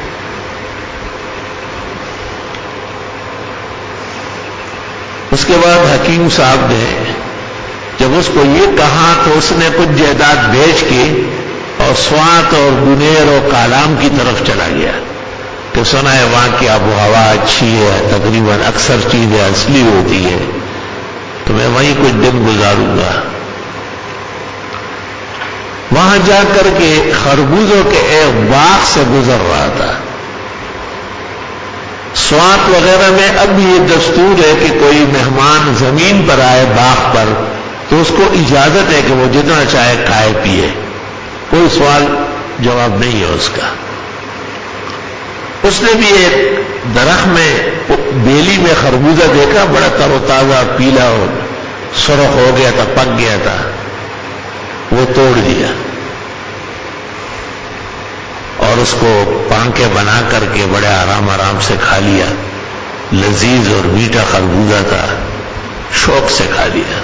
اس کے بعد حکیم صاحب نے جب اس کو یہ کہا تو اس نے کچھ جائیداد بیچ کے اور سوات اور گنیر اور کالام کی طرف چلا گیا کہ سنا ہے وہاں کی آب و ہوا اچھی ہے، تقریباً اکثر چیزیں اصلی ہوتی ہے، تو میں وہیں کچھ دن گزاروں گا. وہاں جا کر کے خربوزوں کے ایک باغ سے گزر رہا تھا. سوات وغیرہ میں اب بھی یہ دستور ہے کہ کوئی مہمان زمین پر آئے باغ پر تو اس کو اجازت ہے کہ وہ جتنا چاہے کھائے پیے، کوئی سوال جواب نہیں ہے اس کا. اس نے بھی ایک درخت میں بیلی میں خربوزہ دیکھا، بڑا تر و تازہ پیلا اور سرخ ہو گیا تھا، پک گیا تھا، وہ توڑ دیا اور اس کو پانکے بنا کر کے بڑے آرام آرام سے کھا لیا. لذیذ اور میٹھا خربوزہ تھا، شوق سے کھا لیا.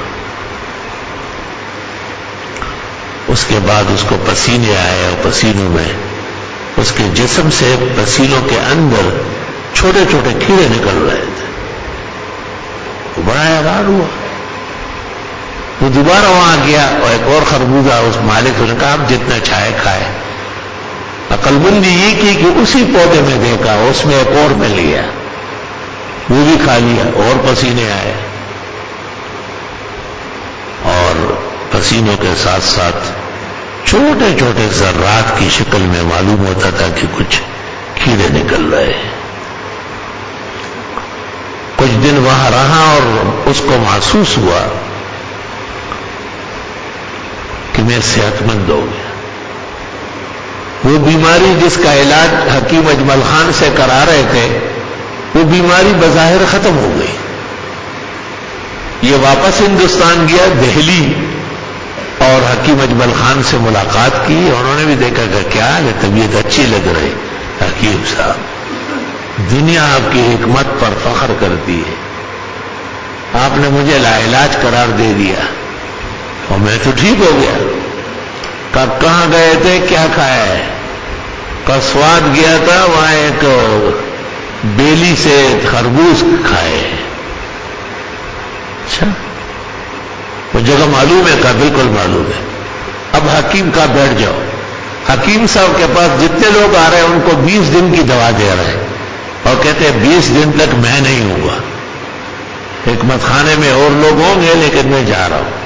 اس کے بعد اس کو پسینے آئے اور پسینوں میں اس کے جسم سے پسینوں کے اندر چھوٹے چھوٹے کیڑے نکل رہے تھے. وہ بڑا حیران ہوا. وہ دوبارہ وہاں گیا اور ایک اور خربوزہ اس مالک نے کہا آپ جتنا چاہے کھائے. عقل مندی یہ کی کہ اسی پودے میں دیکھا اس میں ایک اور مل گیا، وہ بھی کھا لیا اور پسینے آئے. اور پسینوں کے ساتھ ساتھ چھوٹے چھوٹے ذرات کی شکل میں معلوم ہوتا تھا کہ کچھ کیڑے نکل رہے. کچھ دن وہاں رہا اور اس کو محسوس ہوا کہ میں صحت مند ہو گیا. وہ بیماری جس کا علاج حکیم اجمل خان سے کرا رہے تھے وہ بیماری بظاہر ختم ہو گئی. یہ واپس ہندوستان گیا، دہلی، اور حکیم اجمل خان سے ملاقات کی. انہوں نے بھی دیکھا کہ کیا ہے، طبیعت اچھی لگ رہی. حکیم صاحب، دنیا آپ کی حکمت پر فخر کرتی ہے، آپ نے مجھے لاعلاج قرار دے دیا اور میں تو ٹھیک ہو گیا. کہاں گئے تھے، کیا کھایا ہے؟ سواد گیا تھا، وہاں ایک بیلی سے خربوز کھائے. اچھا، وہ جگہ معلوم ہے؟ کہا بالکل معلوم ہے. اب حکیم کا بیٹھ جاؤ. حکیم صاحب کے پاس جتنے لوگ آ رہے ہیں ان کو 20 دن کی دوا دے رہے ہیں اور کہتے ہیں 20 دن تک میں نہیں ہوں گا. حکمت خانے میں اور لوگ ہوں گے لیکن میں جا رہا ہوں.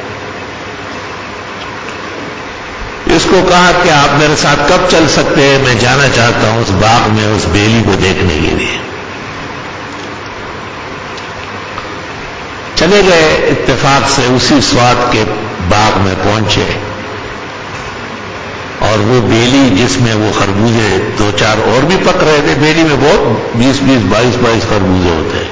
اس کو کہا کہ آپ میرے ساتھ کب چل سکتے ہیں، میں جانا چاہتا ہوں اس باغ میں اس بیلی کو دیکھنے کے لیے. چلے گئے. اتفاق سے اسی سوات کے باغ میں پہنچے اور وہ بیلی جس میں وہ خربوزے 2-4 اور بھی پک رہے تھے، بیلی میں بہت 20-20 22-22 خربوزے ہوتے.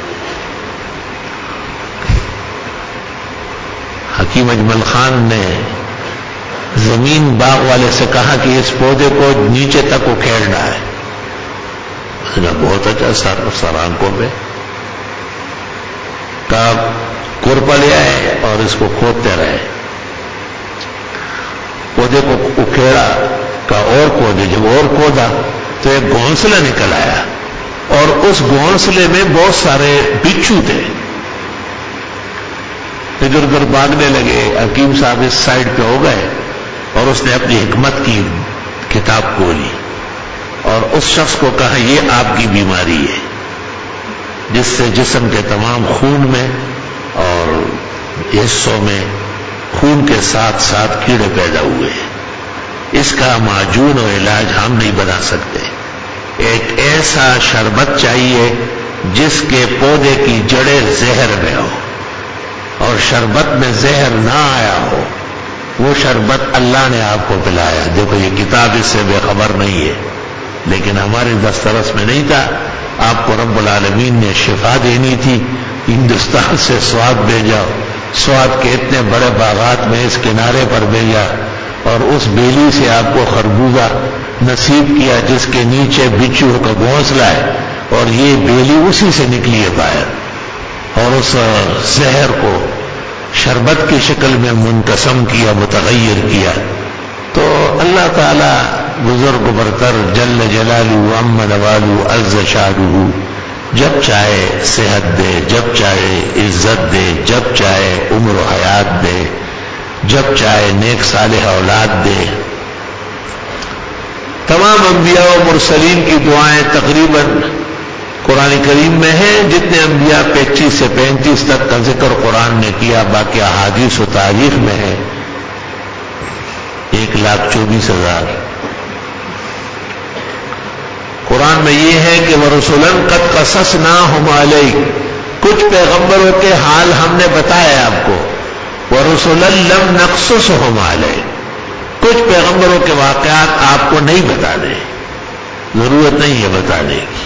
حکیم اجمل خان نے زمین باغ والے سے کہا کہ اس پودے کو نیچے تک اکھیڑنا ہے. اس نے بہت اچھا، سر آنکھوں پہ کہا کورپا لے آئے اور اس کو کھودتے رہے. پودے کو اکھیڑا کا اور کھودے. جب اور کھودا تو ایک گھونسلہ نکل آیا اور اس گھونسلے میں بہت سارے بچھو تھے. ادھر ادھر بھاگنے لگے. حکیم صاحب اس سائڈ پہ ہو گئے اور اس نے اپنی حکمت کی کتاب کھولی اور اس شخص کو کہا یہ آپ کی بیماری ہے جس سے جسم کے تمام خون میں اور حصوں میں خون کے ساتھ ساتھ کیڑے پیدا ہوئے. اس کا معجون و علاج ہم نہیں بنا سکتے. ایک ایسا شربت چاہیے جس کے پودے کی جڑیں زہر میں ہو اور شربت میں زہر نہ آیا ہو. وہ شربت اللہ نے آپ کو پلایا. دیکھو یہ کتاب اس سے بے خبر نہیں ہے لیکن ہمارے دسترس میں نہیں تھا. آپ کو رب العالمین نے شفا دینی تھی، ہندوستان سے سواد بھیجا سوات کے اتنے بڑے باغات میں اس کنارے پر بھیجا اور اس بیلی سے آپ کو خربوزہ نصیب کیا جس کے نیچے بچھو کا گھونسلہ ہے، اور یہ بیلی اسی سے نکلی ہے باہر، اور اس زہر کو شربت کی شکل میں منقسم کیا، متغیر کیا۔ تو اللہ تعالی بزرگ برتر جل جلالہ عم نوالہ عز شانہ جب چاہے صحت دے، جب چاہے عزت دے، جب چاہے عمر و حیات دے، جب چاہے نیک صالح اولاد دے۔ تمام انبیاء و مرسلین کی دعائیں تقریباً قرآن کریم میں ہیں، جتنے انبیاء 25 سے 35 تک کا ذکر قرآن نے کیا، باقی احادیث و تاریخ میں ہے 1,24,000۔ قرآن میں یہ ہے کہ وَرُسُلًا قَدْ قَصَصْنَاهُمْ عَلَيْكَ، کچھ پیغمبروں کے حال ہم نے بتایا آپ کو، وَرُسُلًا لَمْ نَقْصُصْهُمْ عَلَيْكَ، کچھ پیغمبروں کے واقعات آپ کو نہیں بتانے، ضرورت نہیں ہے بتانے کی۔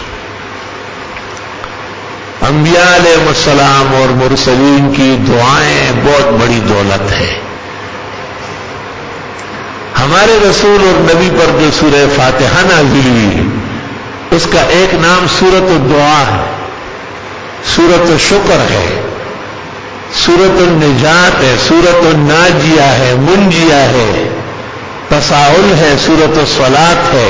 انبیاء علیہ السلام اور مرسلین کی دعائیں بہت بڑی دولت ہے۔ ہمارے رسول اور نبی پر جو سورہ فاتحہ نازل ہوئی اس کا ایک نام سورۃ الدعا ہے، سورۃ الشکر ہے، سورۃ النجات ہے، سورۃ الناجیہ ہے، منجیہ ہے، تساؤل ہے، سورۃ الصلاۃ ہے،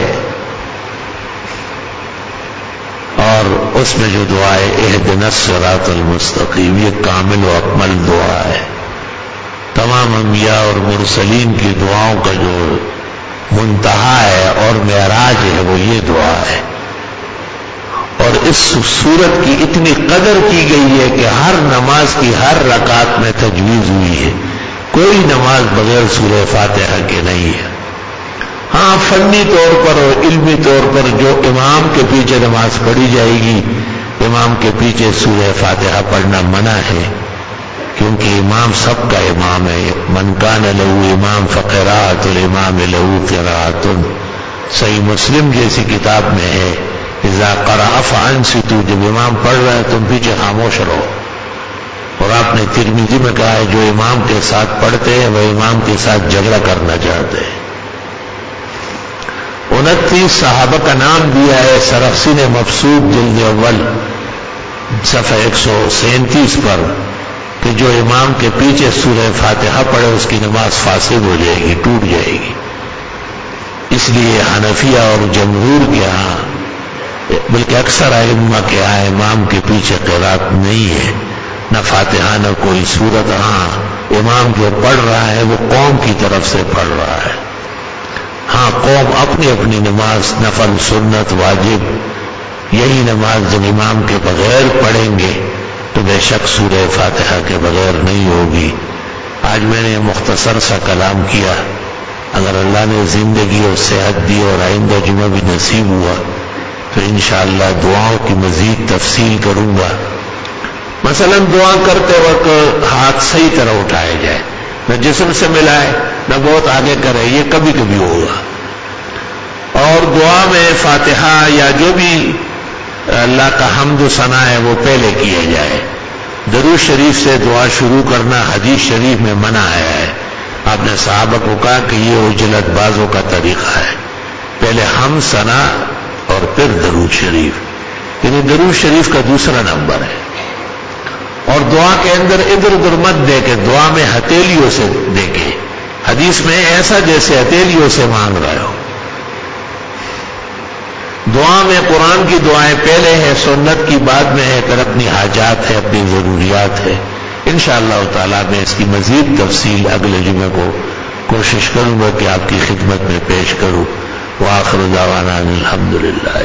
اور اس میں جو دعا ہے اہدنا الصراط المستقیم، یہ کامل و اکمل دعا ہے۔ تمام انبیاء اور مرسلین کی دعاؤں کا جو منتہا ہے اور معراج ہے وہ یہ دعا ہے، اور اس سورت کی اتنی قدر کی گئی ہے کہ ہر نماز کی ہر رکعت میں تجویز ہوئی ہے، کوئی نماز بغیر سورہ فاتحہ کے نہیں ہے۔ ہاں فنی طور پر اور علمی طور پر جو امام کے پیچھے نماز پڑھی جائے گی، امام کے پیچھے سورہ فاتحہ پڑھنا منع ہے، کیونکہ امام سب کا امام ہے۔ من کان لہ امام فقراءۃ الامام لہ قراءۃ، صحیح مسلم جیسی کتاب میں ہے اذا قرأ فانصتوا، جب امام پڑھ رہا ہے تم پیچھے خاموش رہو۔ اور آپ نے ترمذی میں کہا ہے جو امام کے ساتھ پڑھتے ہیں وہ امام کے ساتھ جھگڑا کرنا چاہتے ہیں۔ 29 صحابہ کا نام دیا ہے سرخسی نے مبسوط جلد اول صفحہ 137 پر کہ جو امام کے پیچھے سورہ فاتحہ پڑھے اس کی نماز فاسد ہو جائے گی، ٹوٹ جائے گی۔ اس لیے حنفیہ اور جمہور کے ہاں، بلکہ اکثر ائمہ کے ہاں امام کے پیچھے قرات نہیں ہے، نہ فاتحہ نہ کوئی سورت۔ ہاں امام جو پڑھ رہا ہے وہ قوم کی طرف سے پڑھ رہا ہے۔ ہاں قوم اپنی اپنی نماز نفل سنت واجب، یہی نماز جب امام کے بغیر پڑھیں گے تو بے شک سورہ فاتحہ کے بغیر نہیں ہوگی۔ آج میں نے مختصر سا کلام کیا، اگر اللہ نے زندگی اور صحت دی اور آئندہ جمعہ بھی نصیب ہوا تو انشاءاللہ دعاؤں کی مزید تفصیل کروں گا۔ مثلا دعا کرتے وقت ہاتھ صحیح طرح اٹھائے جائے، نہ جسم سے ملائے نہ بہت آگے کرے، یہ کبھی کبھی ہوگا۔ اور دعا میں فاتحہ یا جو بھی اللہ کا حمد و ثنا ہے وہ پہلے کیا جائے۔ درود شریف سے دعا شروع کرنا حدیث شریف میں منع ہے۔ آپ نے صحابہ کو کہا کہ یہ عجلت بازوں کا طریقہ ہے، پہلے حمد ثنا اور پھر درود شریف، یعنی درود شریف کا دوسرا نمبر ہے۔ اور دعا کے اندر ادھر ادھر مت دیکھے، دعا میں ہتھیلیوں سے دیکھے، حدیث میں ایسا جیسے ہتھیلیوں سے مانگ رہے ہو۔ دعا میں قرآن کی دعائیں پہلے ہیں، سنت کی بعد میں ہے، پھر اپنی حاجات ہے، اپنی ضروریات ہے۔ انشاءاللہ تعالیٰ میں اس کی مزید تفصیل اگلے جمعے کو کوشش کروں گا کہ آپ کی خدمت میں پیش کروں۔ وآخر دعوانا الحمدللہ۔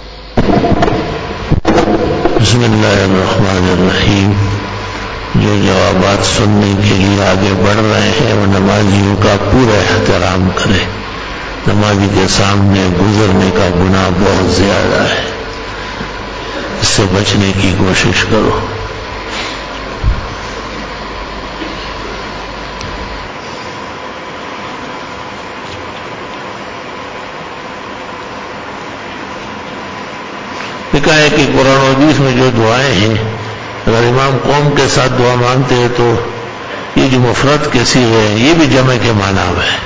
بسم اللہ الرحمن الرحیم۔ جو جوابات سننے کے لیے آگے بڑھ رہے ہیں وہ نمازیوں کا پورا احترام کریں، نمازی کے سامنے گزرنے کا گناہ بہت زیادہ ہے، اس سے بچنے کی کوشش کرو۔ لکھا ہے کہ قرآن و حدیث میں جو دعائیں ہیں اگر امام قوم کے ساتھ دعا مانگتے ہیں تو یہ جو مفرد کے صیغے ہیں یہ بھی جمع کے معنی میں ہے.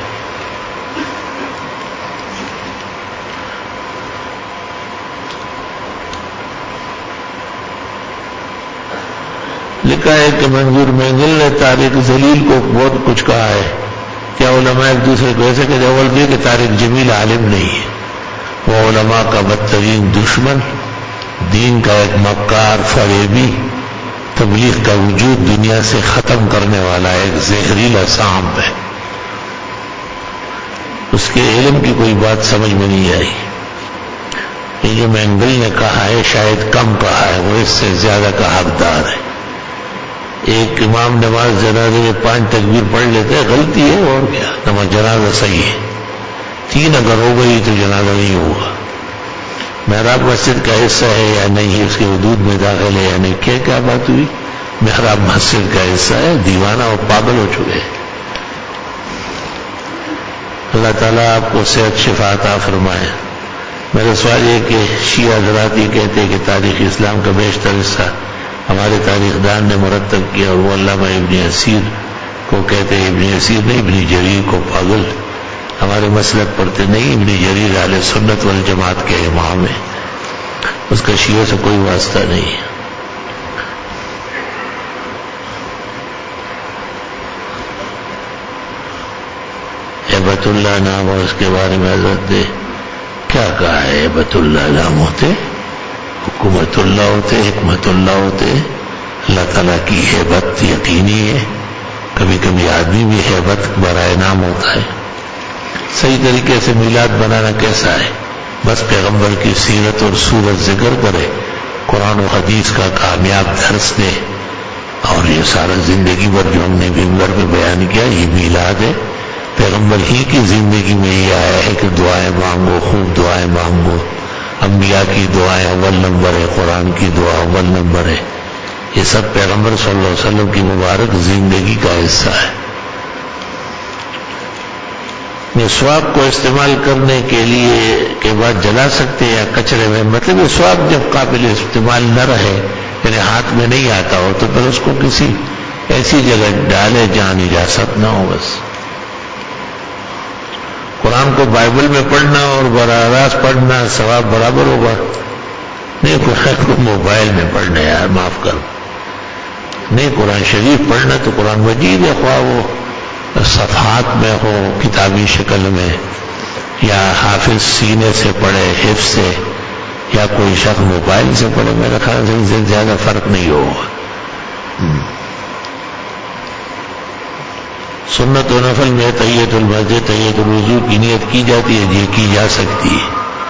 لکھا ہے کہ منظور مینگل نے طارق ذلیل کو بہت کچھ کہا ہے. کیا علماء ایک دوسرے کو ایسے کہ اول یہ کہ طارق جمیل عالم نہیں ہے، وہ علماء کا بدترین دشمن، دین کا ایک مکار فریبی، تبلیغ کا وجود دنیا سے ختم کرنے والا ایک زہریلا سانپ ہے. اس کے علم کی کوئی بات سمجھ میں نہیں آئی. یہ جو مینگل نے کہا ہے شاید کم کہا ہے، وہ اس سے زیادہ کا حقدار ہے. ایک امام نماز جنازے میں 5 تکبیر پڑھ لیتے ہیں، غلطی ہے اور کیا، نماز جنازہ صحیح ہے. 3 اگر ہو گئی تو جنازہ نہیں ہوگا. محراب مسجد کا حصہ ہے یا نہیں، اس کے حدود میں داخل ہے یا نہیں، کیا بات ہوئی؟ محراب مسجد کا حصہ ہے. دیوانہ اور پاگل ہو چکے. اللہ تعالیٰ آپ کو صحت شفا عطا فرمائے. میرا سوال یہ کہ شیعہ حضرات یہ کہتے ہیں کہ تاریخ اسلام کا بیشتر حصہ ہمارے تاریخ دان نے مرتب کیا، اور وہ علامہ ابن اسیر کو کہتے ہیں، ابن اسیر نہیں ابن جریر کو پاگل. ہمارے مسلک پڑھتے نہیں. ابن جریر اہل سنت والجماعت کے امام ہے، اس کا شیعہ سے کوئی واسطہ نہیں ہے. ہیبت اللہ نام اور اس کے بارے میں حضرت نے کیا کہا ہے؟ ہیبت اللہ نام ہوتے، حکومت اللہ ہوتے، حکمت اللہ ہوتے. اللہ تعالیٰ کی ہیبت یقینی ہے. کبھی کبھی آدمی بھی ہیبت برائے نام ہوتا ہے. صحیح طریقے سے میلاد بنانا کیسا ہے؟ بس پیغمبر کی سیرت اور صورت ذکر کرے، قرآن و حدیث کا کامیاب درس دے، اور یہ سارا زندگی بھر جو ہم نے ممبر پہ بیان کیا یہ میلاد ہے. پیغمبر ہی کی زندگی میں یہ آیا ہے کہ دعائیں مانگو، خوب دعائیں مانگو. انبیاء کی دعائیں اول نمبر ہے، قرآن کی دعا اول نمبر ہے. یہ سب پیغمبر صلی اللہ علیہ وسلم کی مبارک زندگی کا حصہ ہے. مسواک کو استعمال کرنے کے لیے کے بعد جلا سکتے ہیں یا کچرے میں؟ مطلب مسواک جب قابل استعمال نہ رہے، یعنی ہاتھ میں نہیں آتا ہو، تو پھر اس کو کسی ایسی جگہ ڈالے جہاں نجاست نہ ہو. بس قرآن کو بائبل میں پڑھنا اور براہ راست پڑھنا ثواب برابر ہوگا؟ نہیں، قرآن کو موبائل میں پڑھنا، یار معاف کرو. نہیں، قرآن شریف پڑھنا تو قرآن مجید ہے، خواہ وہ صفحات میں ہو کتابی شکل میں، یا حافظ سینے سے پڑھے حفظ سے، یا کوئی شخص موبائل سے پڑھے. میرا خیال سے زیادہ فرق نہیں ہوگا. سنت و نفل میں تحیت المسجد، تحیت الوضو کی نیت کی جاتی ہے؟ جی کی جا سکتی ہے.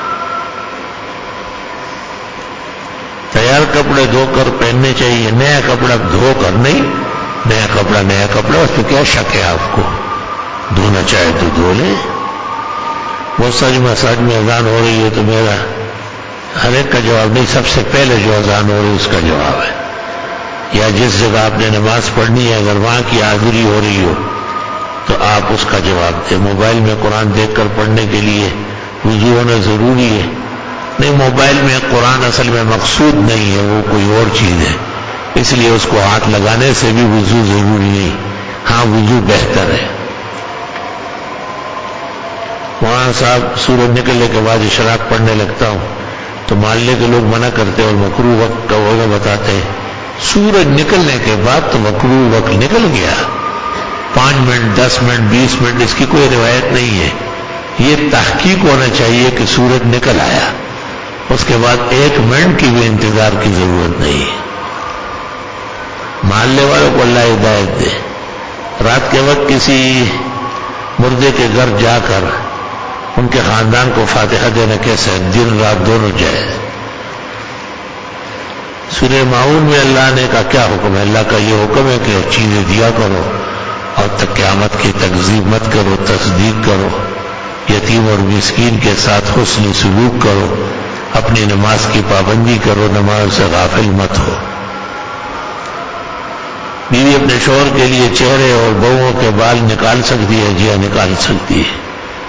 تیار کپڑے دھو کر پہننے چاہیے، نیا کپڑا دھو کر نہیں. نیا کپڑا اس پہ کیا شک ہے آپ کو؟ دھونا چاہے تو دھو لے. بہت ساری مساجد میں اذان ہو رہی ہے تو میرا ہر ایک کا جواب نہیں، سب سے پہلے جو اذان ہو رہی ہے اس کا جواب ہے. یا جس جگہ آپ نے نماز پڑھنی ہے اگر وہاں کی حاضری ہو رہی ہو تو آپ اس کا جواب دیں. موبائل میں قرآن دیکھ کر پڑھنے کے لیے وضو ہونا ضروری ہے؟ نہیں، موبائل میں قرآن اصل میں مقصود نہیں ہے، وہ کوئی اور چیز ہے، اس لیے اس کو ہاتھ لگانے سے بھی وضو ضروری نہیں. ہاں وضو بہتر ہے. وہاں صاحب سورج نکلنے کے بعد اشراق پڑھنے لگتا ہوں تو محلے کے لوگ منع کرتے اور مکروہ وقت کا وجہ بتاتے ہیں. سورج نکلنے کے بعد تو مکروہ وقت نکل گیا. 5 منٹ 10 منٹ 20 منٹ اس کی کوئی روایت نہیں ہے. یہ تحقیق ہونا چاہیے کہ سورج نکل آیا، اس کے بعد 1 منٹ کی بھی انتظار کی ضرورت نہیں ہے. محلے والوں کو اللہ ہدایت دے. رات کے وقت کسی مردے کے گھر جا کر ان کے خاندان کو فاتحہ دینا کیسا ہے؟ دن رات دونوں جائز. سورہ ماؤن میں اللہ نے کا کیا حکم ہے؟ اللہ کا یہ حکم ہے کہ چیزیں دیا کرو اور قیامت کی تکذیب مت کرو، تصدیق کرو، یتیم اور مسکین کے ساتھ حسن سلوک کرو، اپنی نماز کی پابندی کرو، نماز سے غافل مت ہو. بیوی اپنے شوہر کے لیے چہرے اور بہوؤں کے بال نکال سکتی ہے؟ جی ہاں نکال سکتی ہے.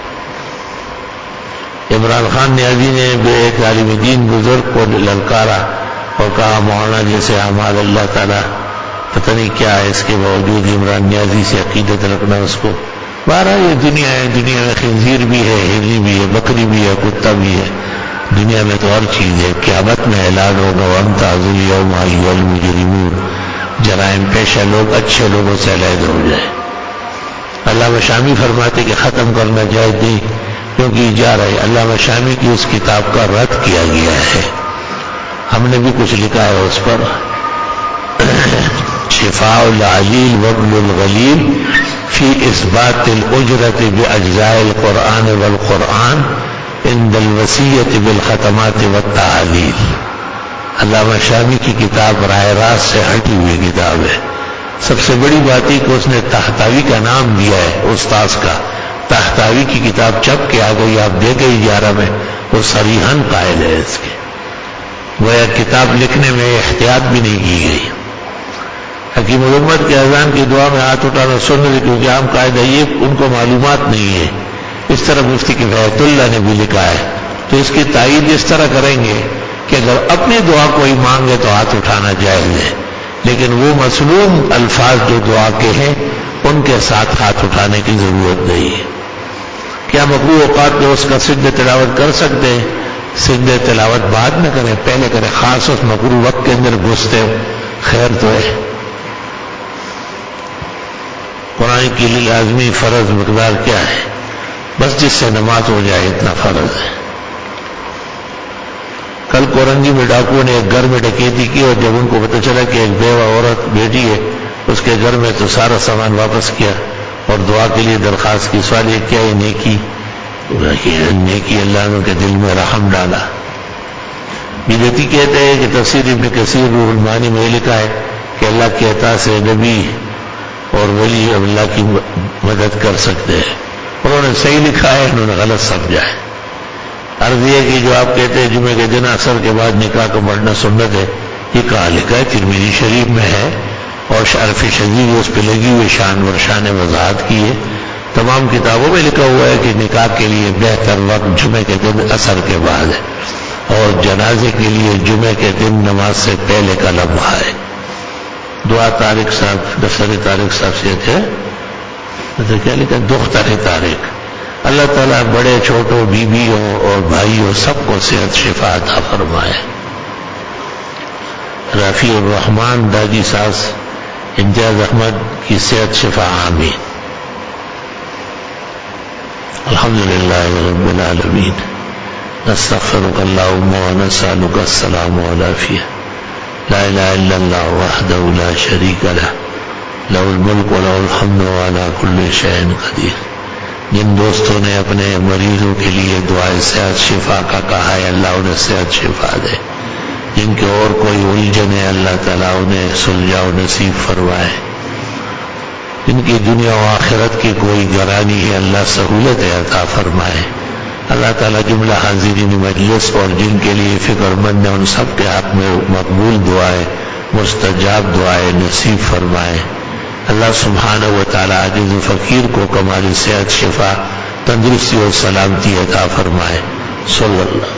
عمران خان نیازی نے بے ایک عالم دین بزرگ کو للکارا اور کہا مولانا جیسے اعمال اللہ تعالیٰ پتہ نہیں کیا ہے، اس کے باوجود عمران نیازی سے عقیدت رکھنا اس کو. بہرحال یہ دنیا ہے، دنیا میں خنزیر بھی ہے، ہرنی بھی ہے، بکری بھی ہے، کتا بھی ہے. دنیا میں تو اور چیز ہے. قیامت میں اعلان ہوگا وَامْتَازُوا الْيَوْمَ أَيُّهَا الْمُجْرِمُونَ. جرائم پیشہ لوگ اچھے لوگوں سے علیحدہ ہو جائے. علامہ شامی فرماتے کہ ختم کرنا جائز نہیں کیونکہ جا رہے. علامہ شامی کی اس کتاب کا رد کیا گیا ہے، ہم نے بھی کچھ لکھا ہے اس پر. شفاء العلیل وابن الغلیل فی اثبات الاجرت باجزاء القرآن والقرآن عند الوصیۃ بالختمات والتعلیل. علامہ شامی کی کتاب راہ راست سے ہٹی ہوئی کتاب ہے. سب سے بڑی بات ہے کہ اس نے طحطاوی کا نام دیا ہے استاذ کا. طحطاوی کی کتاب چھپ کے آ گئی، آپ دیکھیں 11 میں، وہ صریحاً قائل ہے اس کے. گویا کتاب لکھنے میں احتیاط بھی نہیں کی گئی. حکیم الامت کے اذان کی دعا میں ہاتھ اٹھانا سنت ہے کیونکہ عام قاعدہ یہ ان کو معلومات نہیں ہے. اس طرح مفتی کفایت اللہ نے بھی لکھا ہے. تو اس کی تائید اس طرح کریں گے کہ اگر اپنی دعا کوئی مانگے تو ہاتھ اٹھانا جائز ہے، لیکن وہ مصنون الفاظ جو دعا کے ہیں ان کے ساتھ ہاتھ اٹھانے کی ضرورت نہیں ہے. کیا مقبول اوقات میں اس کا سجدہ تلاوت کر سکتے ہیں؟ سجدہ تلاوت بعد میں کریں، پہلے کریں. خاص اس مقبول وقت کے اندر گھستے خیر تو ہے. قرآن کی لازمی فرض مقدار کیا ہے؟ بس جس سے نماز ہو جائے اتنا فرض ہے. کل کورنگی میں ڈاکوؤں نے ایک گھر میں ڈکیتی کی اور جب ان کو پتہ چلا کہ ایک بیوہ عورت بیٹی ہے اس کے گھر میں، تو سارا سامان واپس کیا اور دعا کے لیے درخواست کی. سوال یہ کیا ہے نیکی؟ نیکی اللہ نے کے دل میں رحم ڈالا. بدعتی کہتے ہیں کہ تفسیر ابن کثیر روح المعانی میں لکھا ہے کہ اللہ کے عطا سے نبی اور ولی اللہ کی مدد کر سکتے ہیں. انہوں نے صحیح لکھا ہے، انہوں نے غلط سمجھا ہے. عرض یہ کہ جو آپ کہتے ہیں جمعے کے دن عصر کے بعد نکاح کو پڑھنا سنت ہے، یہ کہاں لکھا ہے؟ ترمذی شریف میں ہے اور شرف شدید اس پہ لگی ہوئی شان ورشاہ نے وضاحت کی ہے. تمام کتابوں میں لکھا ہوا ہے کہ نکاح کے لیے بہتر وقت جمعے کے دن عصر کے بعد ہے اور جنازے کے لیے جمعے کے دن نماز سے پہلے کا لمحہ ہے. دعا طارق صاحب، دفتر طارق صاحب سے تھے، کیا لکھا؟ دختر طارق. اللہ تعالیٰ بڑے چھوٹوں، بیویوں اور بھائیوں سب کو صحت شفا عطا فرمائے. رفیع الرحمان دادی ساس امتیاز احمد کی صحت شفا آمین. الحمدللہ رب العالمین. نستغفرک اللہم ونسألک السلام والعافیہ. لا الہ الا اللہ وحدہ لا شریک لہ لہ الملک ولہ الحمد وعلی کل شیء قدیر. جن دوستوں نے اپنے مریضوں کے لیے دعائے صحت شفا کا کہا ہے اللہ انہیں صحت شفا دے. جن کے اور کوئی الجھن ہے اللہ تعالیٰ انہیں سلجھا و نصیب فرمائے. جن کی دنیا و آخرت کی کوئی گرانی ہے اللہ سہولت عطا فرمائے. اللہ تعالیٰ جملہ حاضرین مجلس اور جن کے لیے فکر مند ہے ان سب کے حق میں مقبول دعائیں، مستجاب دعائیں نصیب فرمائے. اللہ سبحانہ و تعالیٰ عاجز و فقیر کو کمال صحت شفا تندرستی اور سلامتی عطا فرمائے. صلی اللہ